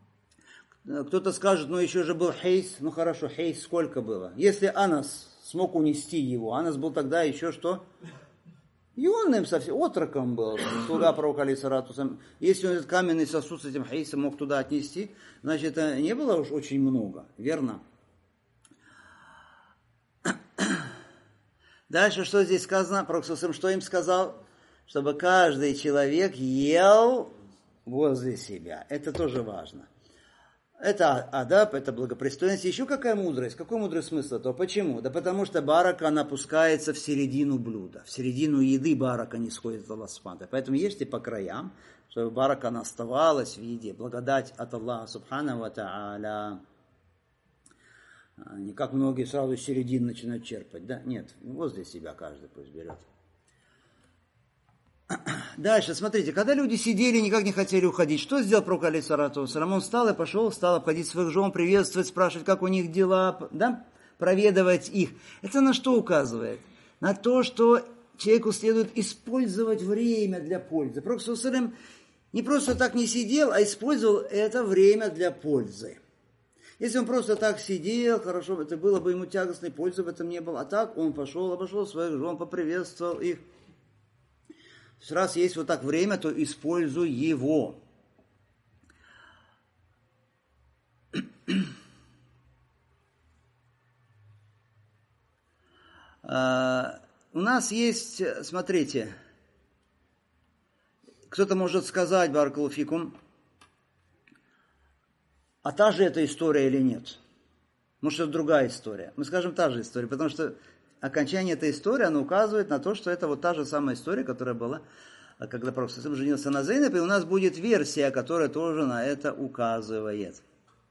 Кто-то скажет, ну, еще же был хейс. Ну, хорошо, хейс сколько было? Если Анас смог унести его, Анас был тогда еще что? Юным совсем, отроком был, слуга пророка, алейхиссалату вассалям. Если он этот каменный сосуд с этим хейсом мог туда отнести, значит, это не было уж очень много, верно? Дальше, что здесь сказано? Пророк что им сказал? Чтобы каждый человек ел возле себя. Это тоже важно. Это адаб, это благопристойность. Еще какая мудрость? Какой мудрый смысл этого? Почему? Да потому что барака, она опускается в середину блюда. В середину еды барака не сходит с Аллаха субхану. Поэтому ешьте по краям, чтобы барака она оставалась в еде. Благодать от Аллаха субхану ва тааля. Не как многие сразу из середины начинают черпать, да? Нет, возле себя каждый пусть берет. Дальше, смотрите, когда люди сидели, никак не хотели уходить, что сделал пророк, алейхиссалату вассалям? Он встал и пошел, стал обходить своих жен, приветствовать, спрашивать, как у них дела, да? Проведывать их. Это на что указывает? На то, что человеку следует использовать время для пользы. Пророк, алейхиссалату вассалям, не просто так не сидел, а использовал это время для пользы. Если он просто так сидел, хорошо, это было бы ему тягостной, пользы в этом не было. А так он пошел, обошел своих жен, поприветствовал их. Раз есть вот так время, то используй его. У нас есть, смотрите, кто-то может сказать, баракаллаху фикум, а та же эта история или нет? Может, это другая история? Мы скажем та же история, потому что окончание этой истории, оно указывает на то, что это вот та же самая история, которая была, когда Пророк женился на Зейнаб, и у нас будет версия, которая тоже на это указывает.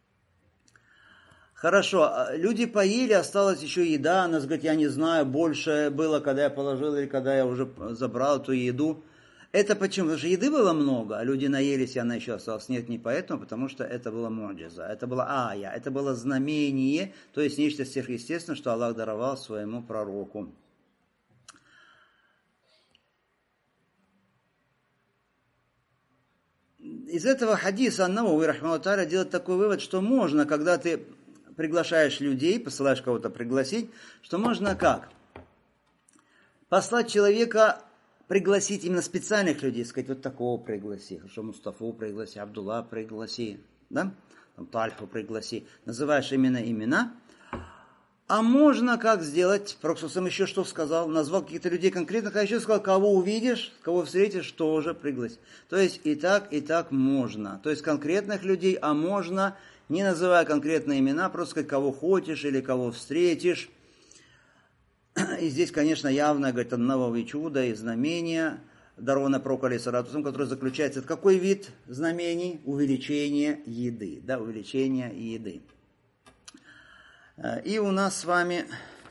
Хорошо, люди поели, осталась еще еда, она говорит, я не знаю, больше было, когда я положил или когда я уже забрал эту еду. Это почему? Потому что еды было много, а люди наелись, и она еще осталась. Нет, не поэтому, потому что это было муджиза, это было ая, это было знамение, то есть нечто сверхъестественное, что Аллах даровал своему пророку. Из этого хадиса Ан-Навави рахмахуллаху тааля делает такой вывод, что можно, когда ты приглашаешь людей, посылаешь кого-то пригласить, что можно как? Послать человека, пригласить именно специальных людей, сказать, вот такого пригласи, хорошо, Мустафу пригласи, Абдулла пригласи, да, там, Тальху пригласи, называешь именно имена. А можно как сделать? Пророк еще что сказал? Назвал каких-то людей конкретных, а еще сказал, кого увидишь, кого встретишь, тоже пригласи. То есть и так, и так можно. То есть конкретных людей, а можно, не называя конкретные имена, просто сказать, кого хочешь или кого встретишь. И здесь, конечно, явно, говорит, Ан-Навави чудо и знамение, даровано пророку алейхиссалату, который заключается в какой вид знамений? Увеличение еды, да, увеличение еды. И у нас с вами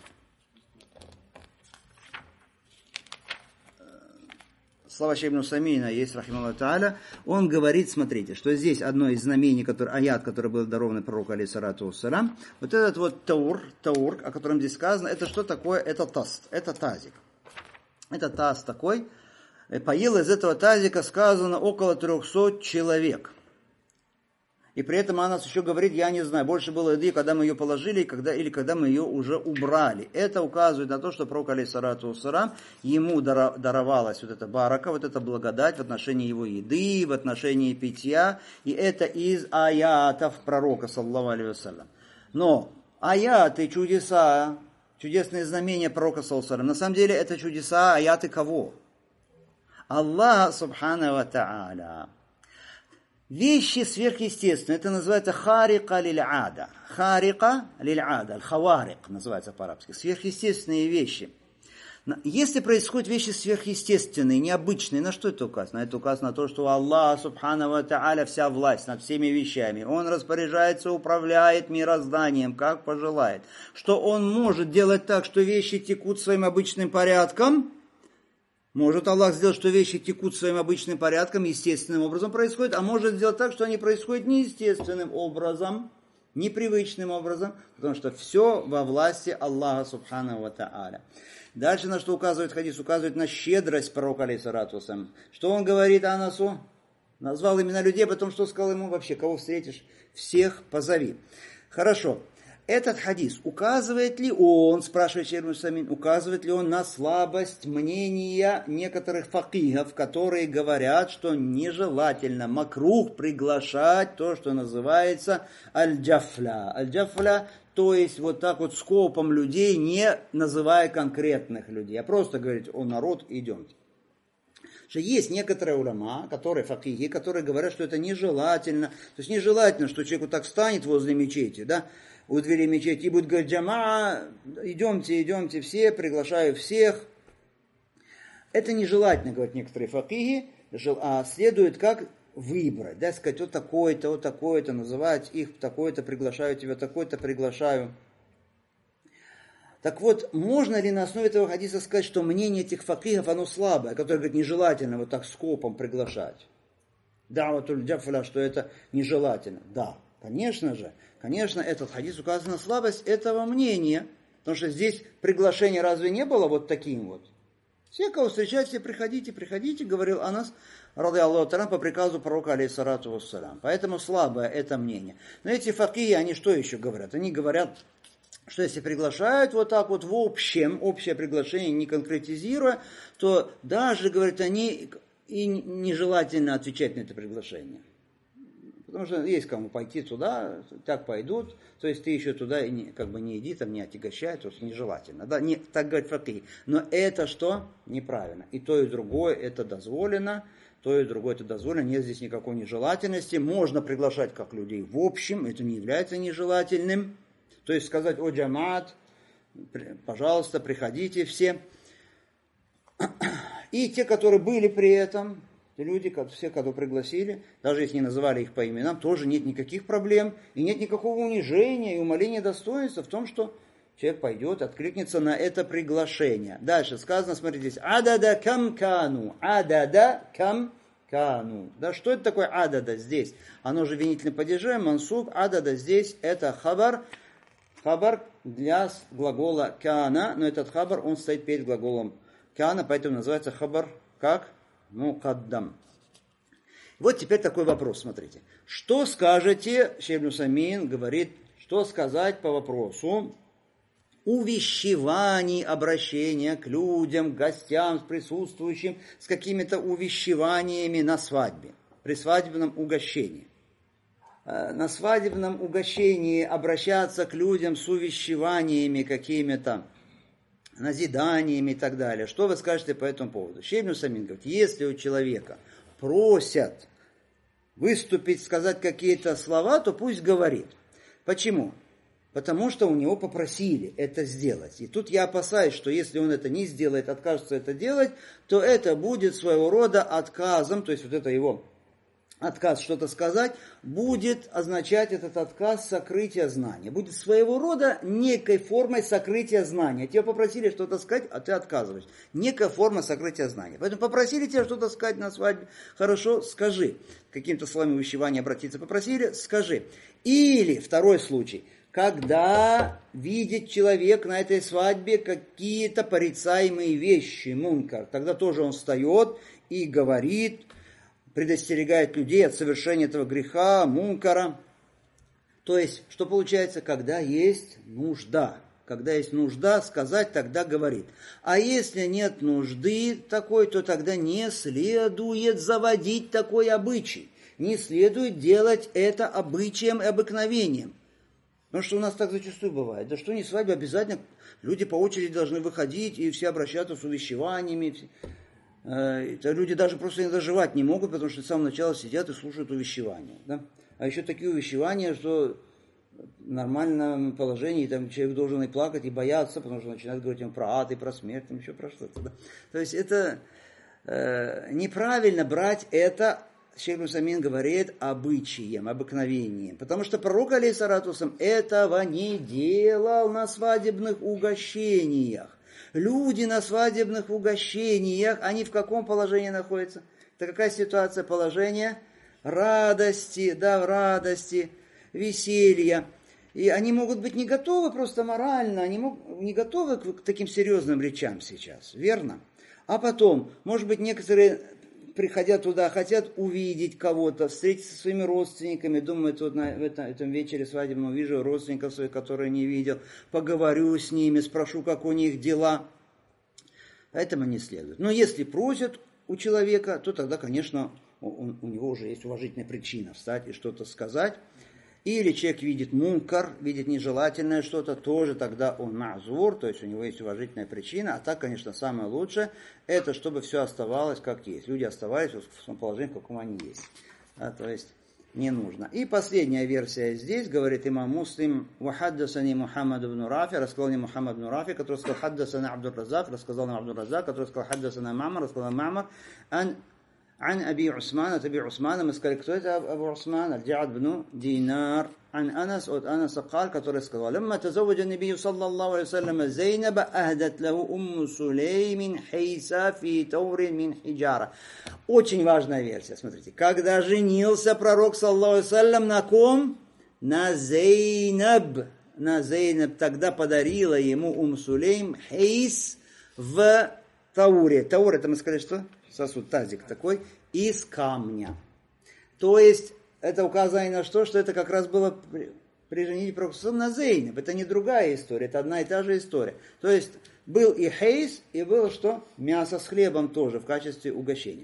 слова Шейх ибн Усаймина есть, рахимахуллаху тааля, он говорит, смотрите, что здесь одно из знамений, который, аят, который был дарован пророку алейхиссалату вассалям, вот этот вот таур, таур, о котором здесь сказано, это что такое? Это таст, это тазик. Это таз такой. Поел из этого тазика, сказано, около трехсот человек. И при этом Анас еще говорит, я не знаю, больше было еды, когда мы ее положили, когда, или когда мы ее уже убрали. Это указывает на то, что пророк алейхиссалату вассалям, ему даровалась вот эта барака, вот эта благодать в отношении его еды, в отношении питья. И это из аятов пророка, саллаллаху алейхи вассалям. Но аяты, чудеса, чудесные знамения пророка, саллаллаху алейхи вассалям, на самом деле это чудеса, аяты кого? Аллаха, субхана ва тааля. Вещи сверхъестественные, это называется харика лиль-ада. Харика лиль-ада, аль-хаварик называется по-арабски. Сверхъестественные вещи. Если происходят вещи сверхъестественные, необычные, на что это указано? Это указано на то, что Аллах, субхана ва тааля, вся власть над всеми вещами. Он распоряжается, управляет мирозданием, как пожелает. Что Он может делать так, что вещи текут своим обычным порядком. Может Аллах сделать, что вещи текут своим обычным порядком, естественным образом происходит, а может сделать так, что они происходят неестественным образом, непривычным образом, потому что все во власти Аллаха субхану ва тааля. Дальше на что указывает хадис? Указывает на щедрость пророка алейхиссалату вассалям. Что он говорит Анасу? Назвал имена людей, потом что сказал ему вообще? Кого встретишь? Всех позови. Хорошо. Этот хадис, указывает ли он, спрашивает Шейх ибн Усаймин, указывает ли он на слабость мнения некоторых факихов, которые говорят, что нежелательно макрух приглашать то, что называется аль-джафля. Аль-джафля, то есть вот так вот скопом людей, не называя конкретных людей, а просто говорить, о народ, идемте. Что есть некоторые уляма, которые факихи, которые говорят, что это нежелательно. То есть нежелательно, что человек вот так встанет возле мечети, да, у двери мечети и будет говорить, джамаа, идемте, идемте все, приглашаю всех. Это нежелательно, говорят некоторые факихи, а следует как выбрать, да, сказать, вот такой-то, вот такой-то, называть их такой-то, приглашаю тебя, такой-то, приглашаю. Так вот, можно ли на основе этого хадиса сказать, что мнение этих факихов, оно слабое, которое говорит, нежелательно вот так скопом приглашать? Да, вот джафля, что это нежелательно. Да, конечно же. Конечно, этот хадис указывает на слабость этого мнения, потому что здесь приглашение разве не было вот таким вот? Все, кого встречаете, приходите, приходите, говорил Анас, ради Аллаху та'аля, по приказу пророка, алейхиссалату вассалям. Поэтому слабое это мнение. Но эти факихи, они что еще говорят? Они говорят, что если приглашают вот так вот в общем, общее приглашение не конкретизируя, то даже, говорят они, и нежелательно отвечать на это приглашение. Потому что есть кому пойти туда, так пойдут, то есть ты еще туда и не, как бы не иди, там не отягощай, то есть нежелательно. Да? Не, так говорит факих. Но это что? Неправильно. И то, и другое это дозволено, то, и другое это дозволено, нет здесь никакой нежелательности. Можно приглашать как людей в общем, это не является нежелательным. То есть сказать: о джамаат, пожалуйста, приходите все. И те, которые были при этом, люди, все, кого пригласили, даже если не называли их по именам, тоже нет никаких проблем, и нет никакого унижения и умаления достоинства в том, что человек пойдет, откликнется на это приглашение. Дальше сказано, смотрите здесь, адада кам кану, адада кам кану. Да, что это такое адада здесь? Оно же винительный падеже, мансуб, адада здесь это хабар, хабар для глагола кана, но этот хабар, он стоит перед глаголом кана, поэтому называется хабар как мукаддам. Вот теперь такой вопрос, смотрите. Что скажете, Шейх ибн Усаймин говорит, что сказать по вопросу увещеваний, обращения к людям, к гостям, присутствующим, с какими-то увещеваниями на свадьбе, при свадебном угощении. На свадебном угощении обращаться к людям с увещеваниями какими-то, назиданиями и так далее. Что вы скажете по этому поводу? Шейх ибн Усаймин говорит, если у человека просят выступить, сказать какие-то слова, то пусть говорит. Почему? Потому что у него попросили это сделать. И тут я опасаюсь, что если он это не сделает, откажется это делать, то это будет своего рода отказом, то есть вот это его отказ что-то сказать, будет означать этот отказ сокрытия знания. Будет своего рода некой формой сокрытия знания. Тебя попросили что-то сказать, а ты отказываешь. Некая форма сокрытия знания. Поэтому попросили тебя что-то сказать на свадьбе. Хорошо, скажи. Каким-то словами увещевания обратиться попросили, скажи. Или второй случай. Когда видит человек на этой свадьбе какие-то порицаемые вещи, мункар, тогда тоже он встает и говорит, предостерегает людей от совершения этого греха, мункара. То есть, что получается, когда есть нужда. Когда есть нужда сказать, тогда говорит. А если нет нужды такой, то тогда не следует заводить такой обычай. Не следует делать это обычаем и обыкновением. Потому что у нас так зачастую бывает. Да что не свадьба, обязательно люди по очереди должны выходить, и все обращаться с увещеваниями. Это люди даже просто не доживать не могут, потому что с самого начала сидят и слушают увещевания. Да? А еще такие увещевания, что в нормальном положении там человек должен и плакать, и бояться, потому что начинает говорить ему про ад и про смерть, там еще про что-то. Да? То есть это э, неправильно брать это, Шейх ибн Усаймин говорит, обычаем, обыкновением. Потому что пророк, алейхиссалату вассалям, этого не делал на свадебных угощениях. Люди на свадебных угощениях, они в каком положении находятся? Это какая ситуация, положение? Радости, да, в радости, веселья. И они могут быть не готовы просто морально, они могут, не готовы к, к таким серьезным речам сейчас, верно? А потом, может быть, некоторые, приходя туда, хотят увидеть кого-то, встретиться со своими родственниками, думают, вот на в этом, этом вечере свадебном увижу родственников своих, которые не видел, поговорю с ними, спрошу, как у них дела. Поэтому не следует. Но если просят у человека, то тогда, конечно, он, у него уже есть уважительная причина встать и что-то сказать. Или человек видит мункар, видит нежелательное что-то, тоже тогда он мазур, то есть у него есть уважительная причина. А так, конечно, самое лучшее, это чтобы все оставалось как есть. Люди оставались в том положении, в каком они есть. А, то есть не нужно. И последняя версия здесь, говорит имам Муслим, «Вахаддасани Мухаммад ибн Рафи», рассказал мне Мухаммад ибн Рафи, который сказал «Хаддасана Абдур Разак», рассказал нам Абдур Разак, который сказал «Хаддасана Мамар», рассказал Мамар, «Ан عن أبي عثمان أبي عثمان مسكال كتوية أبو عثمان الجعد بن دينار عن أنس أو أنس قال كتورس قال لما تزوج النبي صلى الله عليه وسلم زينب أهدت له أم سليم حيسا في تور من حجارة. Очень важная версия, смотрите. Когда женился пророк, саллаллаху алейхи ва саллям, на ком? На Зейнаб. На Зейнаб тогда подарила ему Ум Сулейм хейс в Тауре. Таур, это мы сказали, что? Сосуд, тазик такой, из камня. То есть, это указание на что? Что это как раз было при, при женитьбе пророка на Зейнаб. Это не другая история, это одна и та же история. То есть, был и хейс, и было что? Мясо с хлебом тоже в качестве угощения.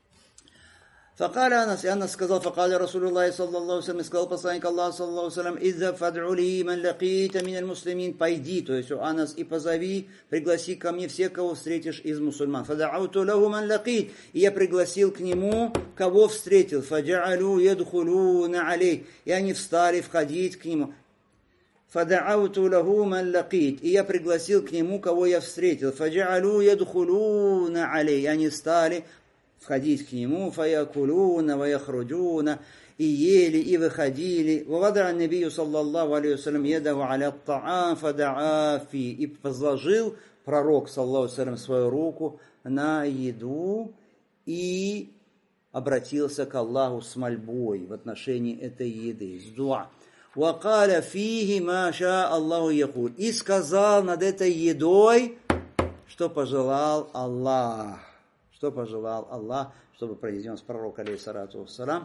فقال أنس أنس сказал فقال رسول الله صلى الله عليه وسلم сказал посланник Аллаха صلى الله عليه وسلم إذا فادع لي من لقيت من المسلمين пойди, то есть Анас, и позови, пригласи ко мне всех, кого встретишь из мусульман. فدعوت له من لقيت, и я пригласил к нему, кого встретил. فجعلوا يدخلون عليه, и они встали входить к нему. فدعوت له من لقيت, и я пригласил к нему, кого я встретил. فجعلوا يدخلون عليه, и они стали входить к нему, фаякулуна, ваяхруджуна, и ели, и выходили. Вавада набию, саллаллаху алейхи вассалям, едаху аля та'ам, фадаафи, и возложил пророк, саллаллаху алейхи вассалям, свою руку на еду и обратился к Аллаху с мольбой в отношении этой еды, с дуа. Вакаля фихи маша Аллаху якул, и сказал над этой едой, что пожелал Аллах. Что пожелал Аллах, чтобы произнес пророк, алейхиссалату вассалам.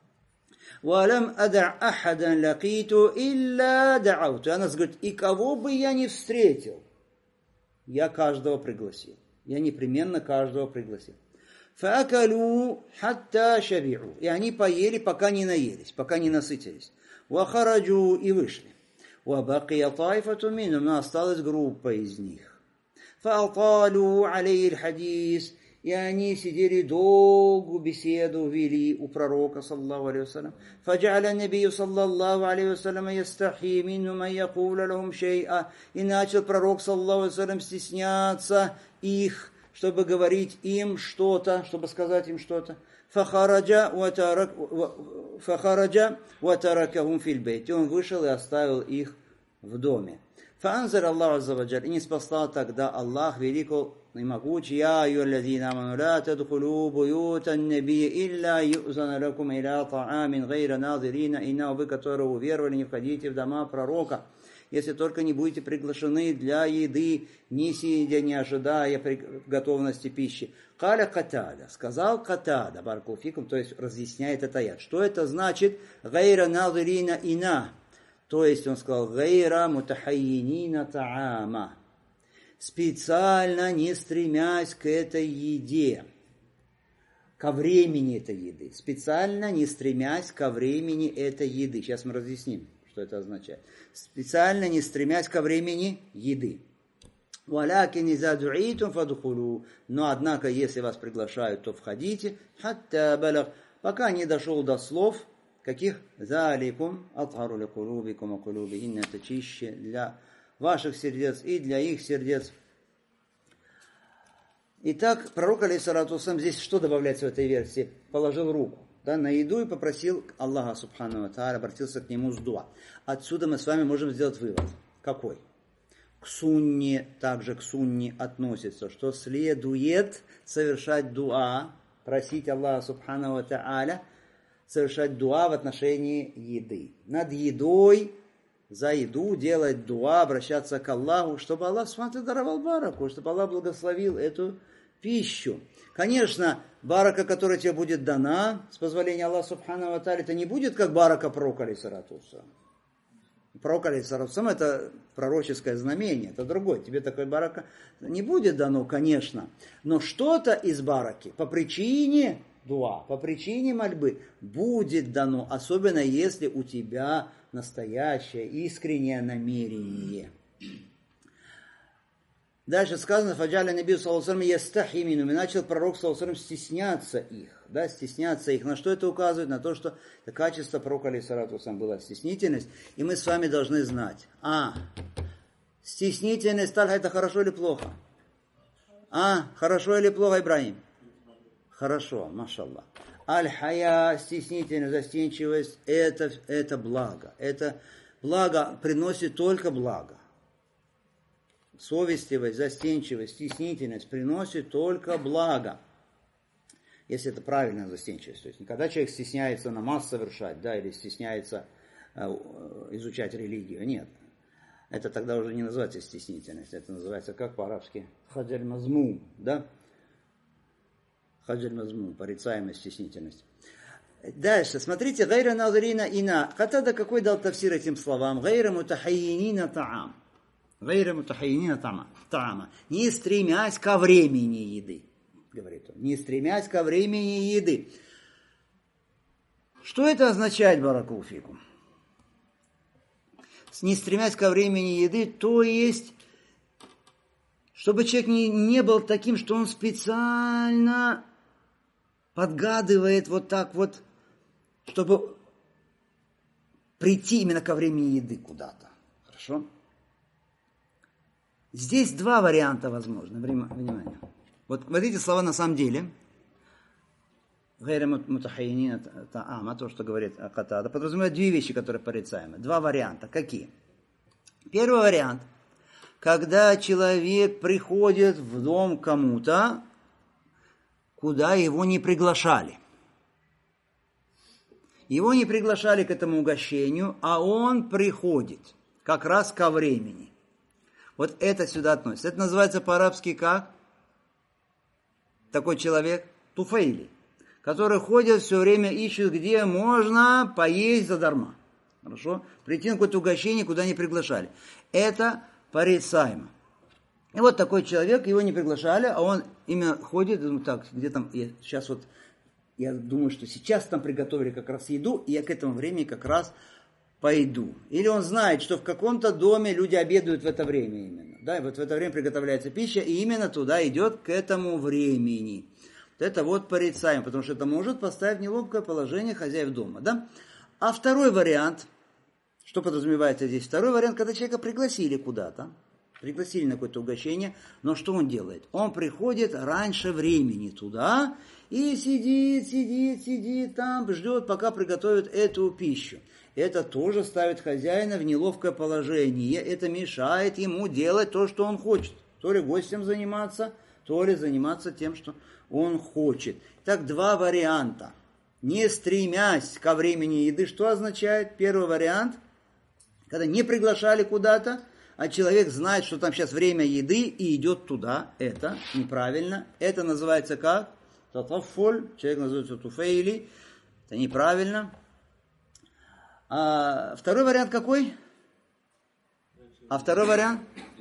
«Валям ада ахадан лакиту илля да'ауту». Она говорит, и кого бы я не встретил, я каждого пригласил. Я непременно каждого пригласил. «Фаакалу хатта шаби'у». И они поели, пока не наелись, пока не насытились. «Вахараджу» и вышли. «Вабакия тайфату мину», но осталась группа из них. «Фаалталу алейхи хадис». И они сидели долгую беседу, вели у пророка, саллаллаху алейхи вассалям. فَجَعَلَ النَّبِيُّ саллаллаху алейхи вассалям يَسْتَحْيِي مِنْهُمْ أَنْ يَقُولَ لَهُمْ شَيْئًا. И начал пророк, саллаллаху алейхи вассалям, стесняться их, чтобы говорить им что-то, чтобы сказать им что-то. فَخَرَجَ وَتَرَكَهُمْ فِي الْبَيْتِ. И он вышел и оставил их в доме. فَأَنْزَلَ اللَّهُ عَزَّ وَجَلَّ. И не спасал тогда Аллах великий и могучий: «Я айюхаллазина аману ла тадхулу буютан набия илля юзана лакум иля таамин гайра назирина инна». Вы, которые уверовали, не входите в дома пророка, если только не будете приглашены для еды, не сидя, не ожидая готовности пищи. Каля Катада, сказал Катада, баракулфикум, то есть разъясняет это аят. Что это значит? Гайра назирина инна. То есть он сказал гайра мутахайинина таама. Специально не стремясь к этой еде, ко времени этой еды. Специально не стремясь ко времени этой еды. Сейчас мы разъясним, что это означает. Специально не стремясь ко времени еды. وَلَكِنْ إِذَا دُعِيتُمْ فَادْخُلُوا. Но, однако, если вас приглашают, то входите. حَتَّى بَلَغْ. Пока не дошел до слов, каких? ذَلِكُمْ أَطْهَرُ لِقُلُوبِكُمْ وَقُلُوبِهِنَّ. Это чище для ваших сердец и для их сердец. Итак, пророк, алейхиссалату вассалям, здесь что добавляется в этой версии? Положил руку, да, на еду и попросил Аллаха, субхану ва тааля, обратился к нему с дуа. Отсюда мы с вами можем сделать вывод. Какой? К сунне, также к сунне относится, что следует совершать дуа, просить Аллаха, субхану ва тааля, совершать дуа в отношении еды. Над едой, за еду делать дуа, обращаться к Аллаху, чтобы Аллах субхану даровал бараку, чтобы Аллах благословил эту пищу. Конечно, барака, которая тебе будет дана, с позволения Аллаха субхану ва тааля, это не будет как барака пророка, алейхиссалату вассалям. Пророк, алейхиссалату вассалям, это пророческое знамение, это другое. Тебе такой барака не будет дано, конечно, но что-то из бараки по причине дуа, по причине мольбы будет дано, особенно если у тебя настоящее, искреннее намерение. Дальше сказано, фаджаля набию саллаллаху алейхи вассалям ястахи минхум, и начал пророк саллаллаху алейхи вассалям стесняться их, да, стесняться их. На что это указывает? На то, что это качество пророка, алейхиссалату вассалям, была стеснительность, и мы с вами должны знать, а, стеснительность, так, это хорошо или плохо? А, хорошо или плохо, Ибрахим? Хорошо, машаллах. Аль-хая, стеснительность, застенчивость, это, это благо. Это благо приносит только благо. Совестливость, застенчивость, стеснительность приносит только благо. Если это правильная застенчивость. То есть не когда человек стесняется намаз совершать, да, или стесняется э, изучать религию. Нет. Это тогда уже не называется стеснительность. Это называется как по-арабски? Хаджаль мазмум, да? хаджаль мазмум, порицаемость, стеснительность. Дальше, смотрите, гайра назарина ина. Катада какой дал тафсир этим словам? Гайра мутахайинина таам. Гайра мутахайинина таама. Не стремясь ко времени еды, говорит он. Не стремясь ко времени еды. Что это означает, баракулфикум? Не стремясь ко времени еды, то есть, чтобы человек не, не был таким, что он специально подгадывает вот так вот, чтобы прийти именно ко времени еды куда-то. Хорошо? Здесь два варианта возможны. Внимание. Вот, вот эти слова на самом деле, то, что говорит Катада, подразумевает две вещи, которые порицаемы. Два варианта. Какие? Первый вариант. Когда человек приходит в дом кому-то, куда его не приглашали. Его не приглашали к этому угощению, а он приходит как раз ко времени. Вот это сюда относится. Это называется по-арабски как? Такой человек туфейли, который ходит все время, ищет, где можно поесть задарма. Хорошо? Прийти на какое-то угощение, куда не приглашали. Это порицаемо. И вот такой человек, его не приглашали, а он именно ходит, думаю, так, где там, я, сейчас вот, я думаю, что сейчас там приготовили как раз еду, и я к этому времени как раз пойду. Или он знает, что в каком-то доме люди обедают в это время именно. Да, и вот в это время приготовляется пища, и именно туда идет к этому времени. Вот это вот порицаем, потому что это может поставить в неловкое положение хозяев дома. Да? А второй вариант, что подразумевается здесь? Второй вариант, когда человека пригласили куда-то, пригласили на какое-то угощение, но что он делает? Он приходит раньше времени туда и сидит, сидит, сидит там, ждет, пока приготовят эту пищу. Это тоже ставит хозяина в неловкое положение. Это мешает ему делать то, что он хочет. То ли гостем заниматься, то ли заниматься тем, что он хочет. Так, два варианта. Не стремясь ко времени еды, что означает? Первый вариант, когда не приглашали куда-то, а человек знает, что там сейчас время еды и идет туда. Это неправильно. Это называется как? Татафоль. Человек называется туфейли. Это неправильно. А второй вариант какой? А второй вариант?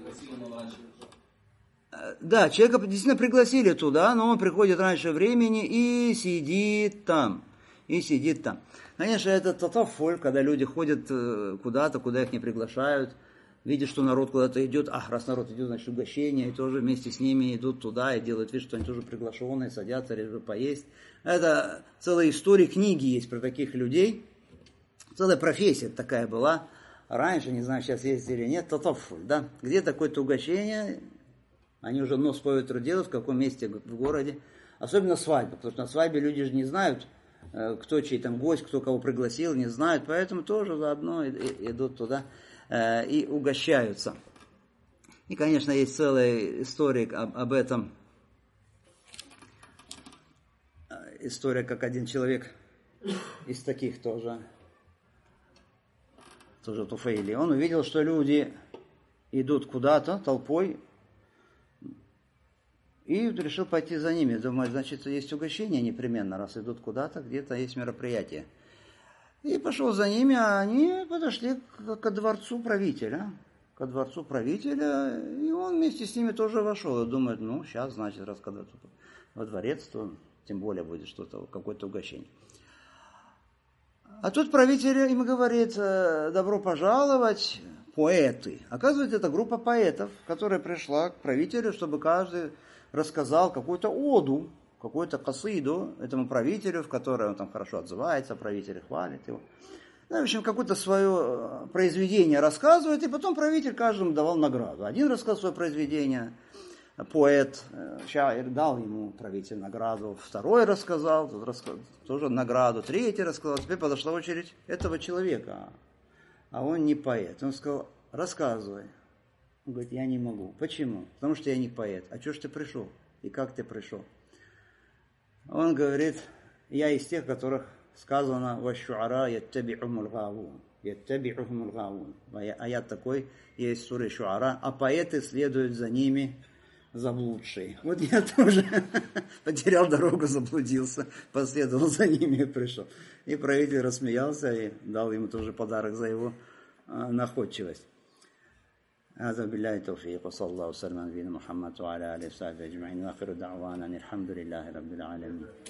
Да, человека действительно пригласили туда, но он приходит раньше времени и сидит там. И сидит там. Конечно, это татафоль, когда люди ходят куда-то, куда их не приглашают, видят, что народ куда-то идет. А, раз народ идет, значит, угощение, и тоже вместе с ними идут туда и делают вид, что они тоже приглашенные, садятся, решат поесть. Это целая история, книги есть про таких людей. Целая профессия такая была. Раньше, не знаю, сейчас есть или нет, татафуль, да. Где такое-то угощение, они уже нос по ветру делают, в каком месте в городе. Особенно свадьба, потому что на свадьбе люди же не знают, кто чей там гость, кто кого пригласил, не знают. Поэтому тоже заодно идут туда и угощаются. И, конечно, есть целая история об, об этом. История, как один человек из таких тоже... тоже туфейли, он увидел, что люди идут куда-то толпой, и решил пойти за ними. Думает, значит, есть угощение непременно, раз идут куда-то, где-то есть мероприятие. И пошел за ними, а они подошли к, ко дворцу правителя. Ко дворцу правителя, и он вместе с ними тоже вошел. И думает, ну, сейчас, значит, раз когда тут во дворец, то тем более будет что-то, какое-то угощение. А тут правитель им говорит, добро пожаловать, поэты. Оказывается, это группа поэтов, которая пришла к правителю, чтобы каждый рассказал какую-то оду, какую-то касиду этому правителю, в которой он там хорошо отзывается, правитель хвалит его. Ну, в общем, какое-то свое произведение рассказывает, и потом правитель каждому давал награду. Один рассказал свое произведение, поэт, шаир, дал ему правитель награду, второй рассказал, тот рассказал, тоже награду, третий рассказал. Теперь подошла очередь этого человека, а он не поэт. Он сказал, рассказывай. Он говорит, я не могу. Почему? Потому что я не поэт. А что ж ты пришел? И как ты пришел? Он говорит, я из тех, которых сказано «Ва-шу'ара яттаби'ухумул гавун». Яттаби'ухумул гавун. Аят такой есть в суре Шу'ара. А поэты следуют за ними заблудший. Вот я тоже потерял дорогу, заблудился, последовал за ними и пришел. И правитель рассмеялся и дал ему тоже подарок за его а, находчивость. هذا بالله التوفيق وصلى الله وسلم على نبينا محمد وعلى اله وصحبه اجمعين واخر دعوانا الحمد لله رب العالمين.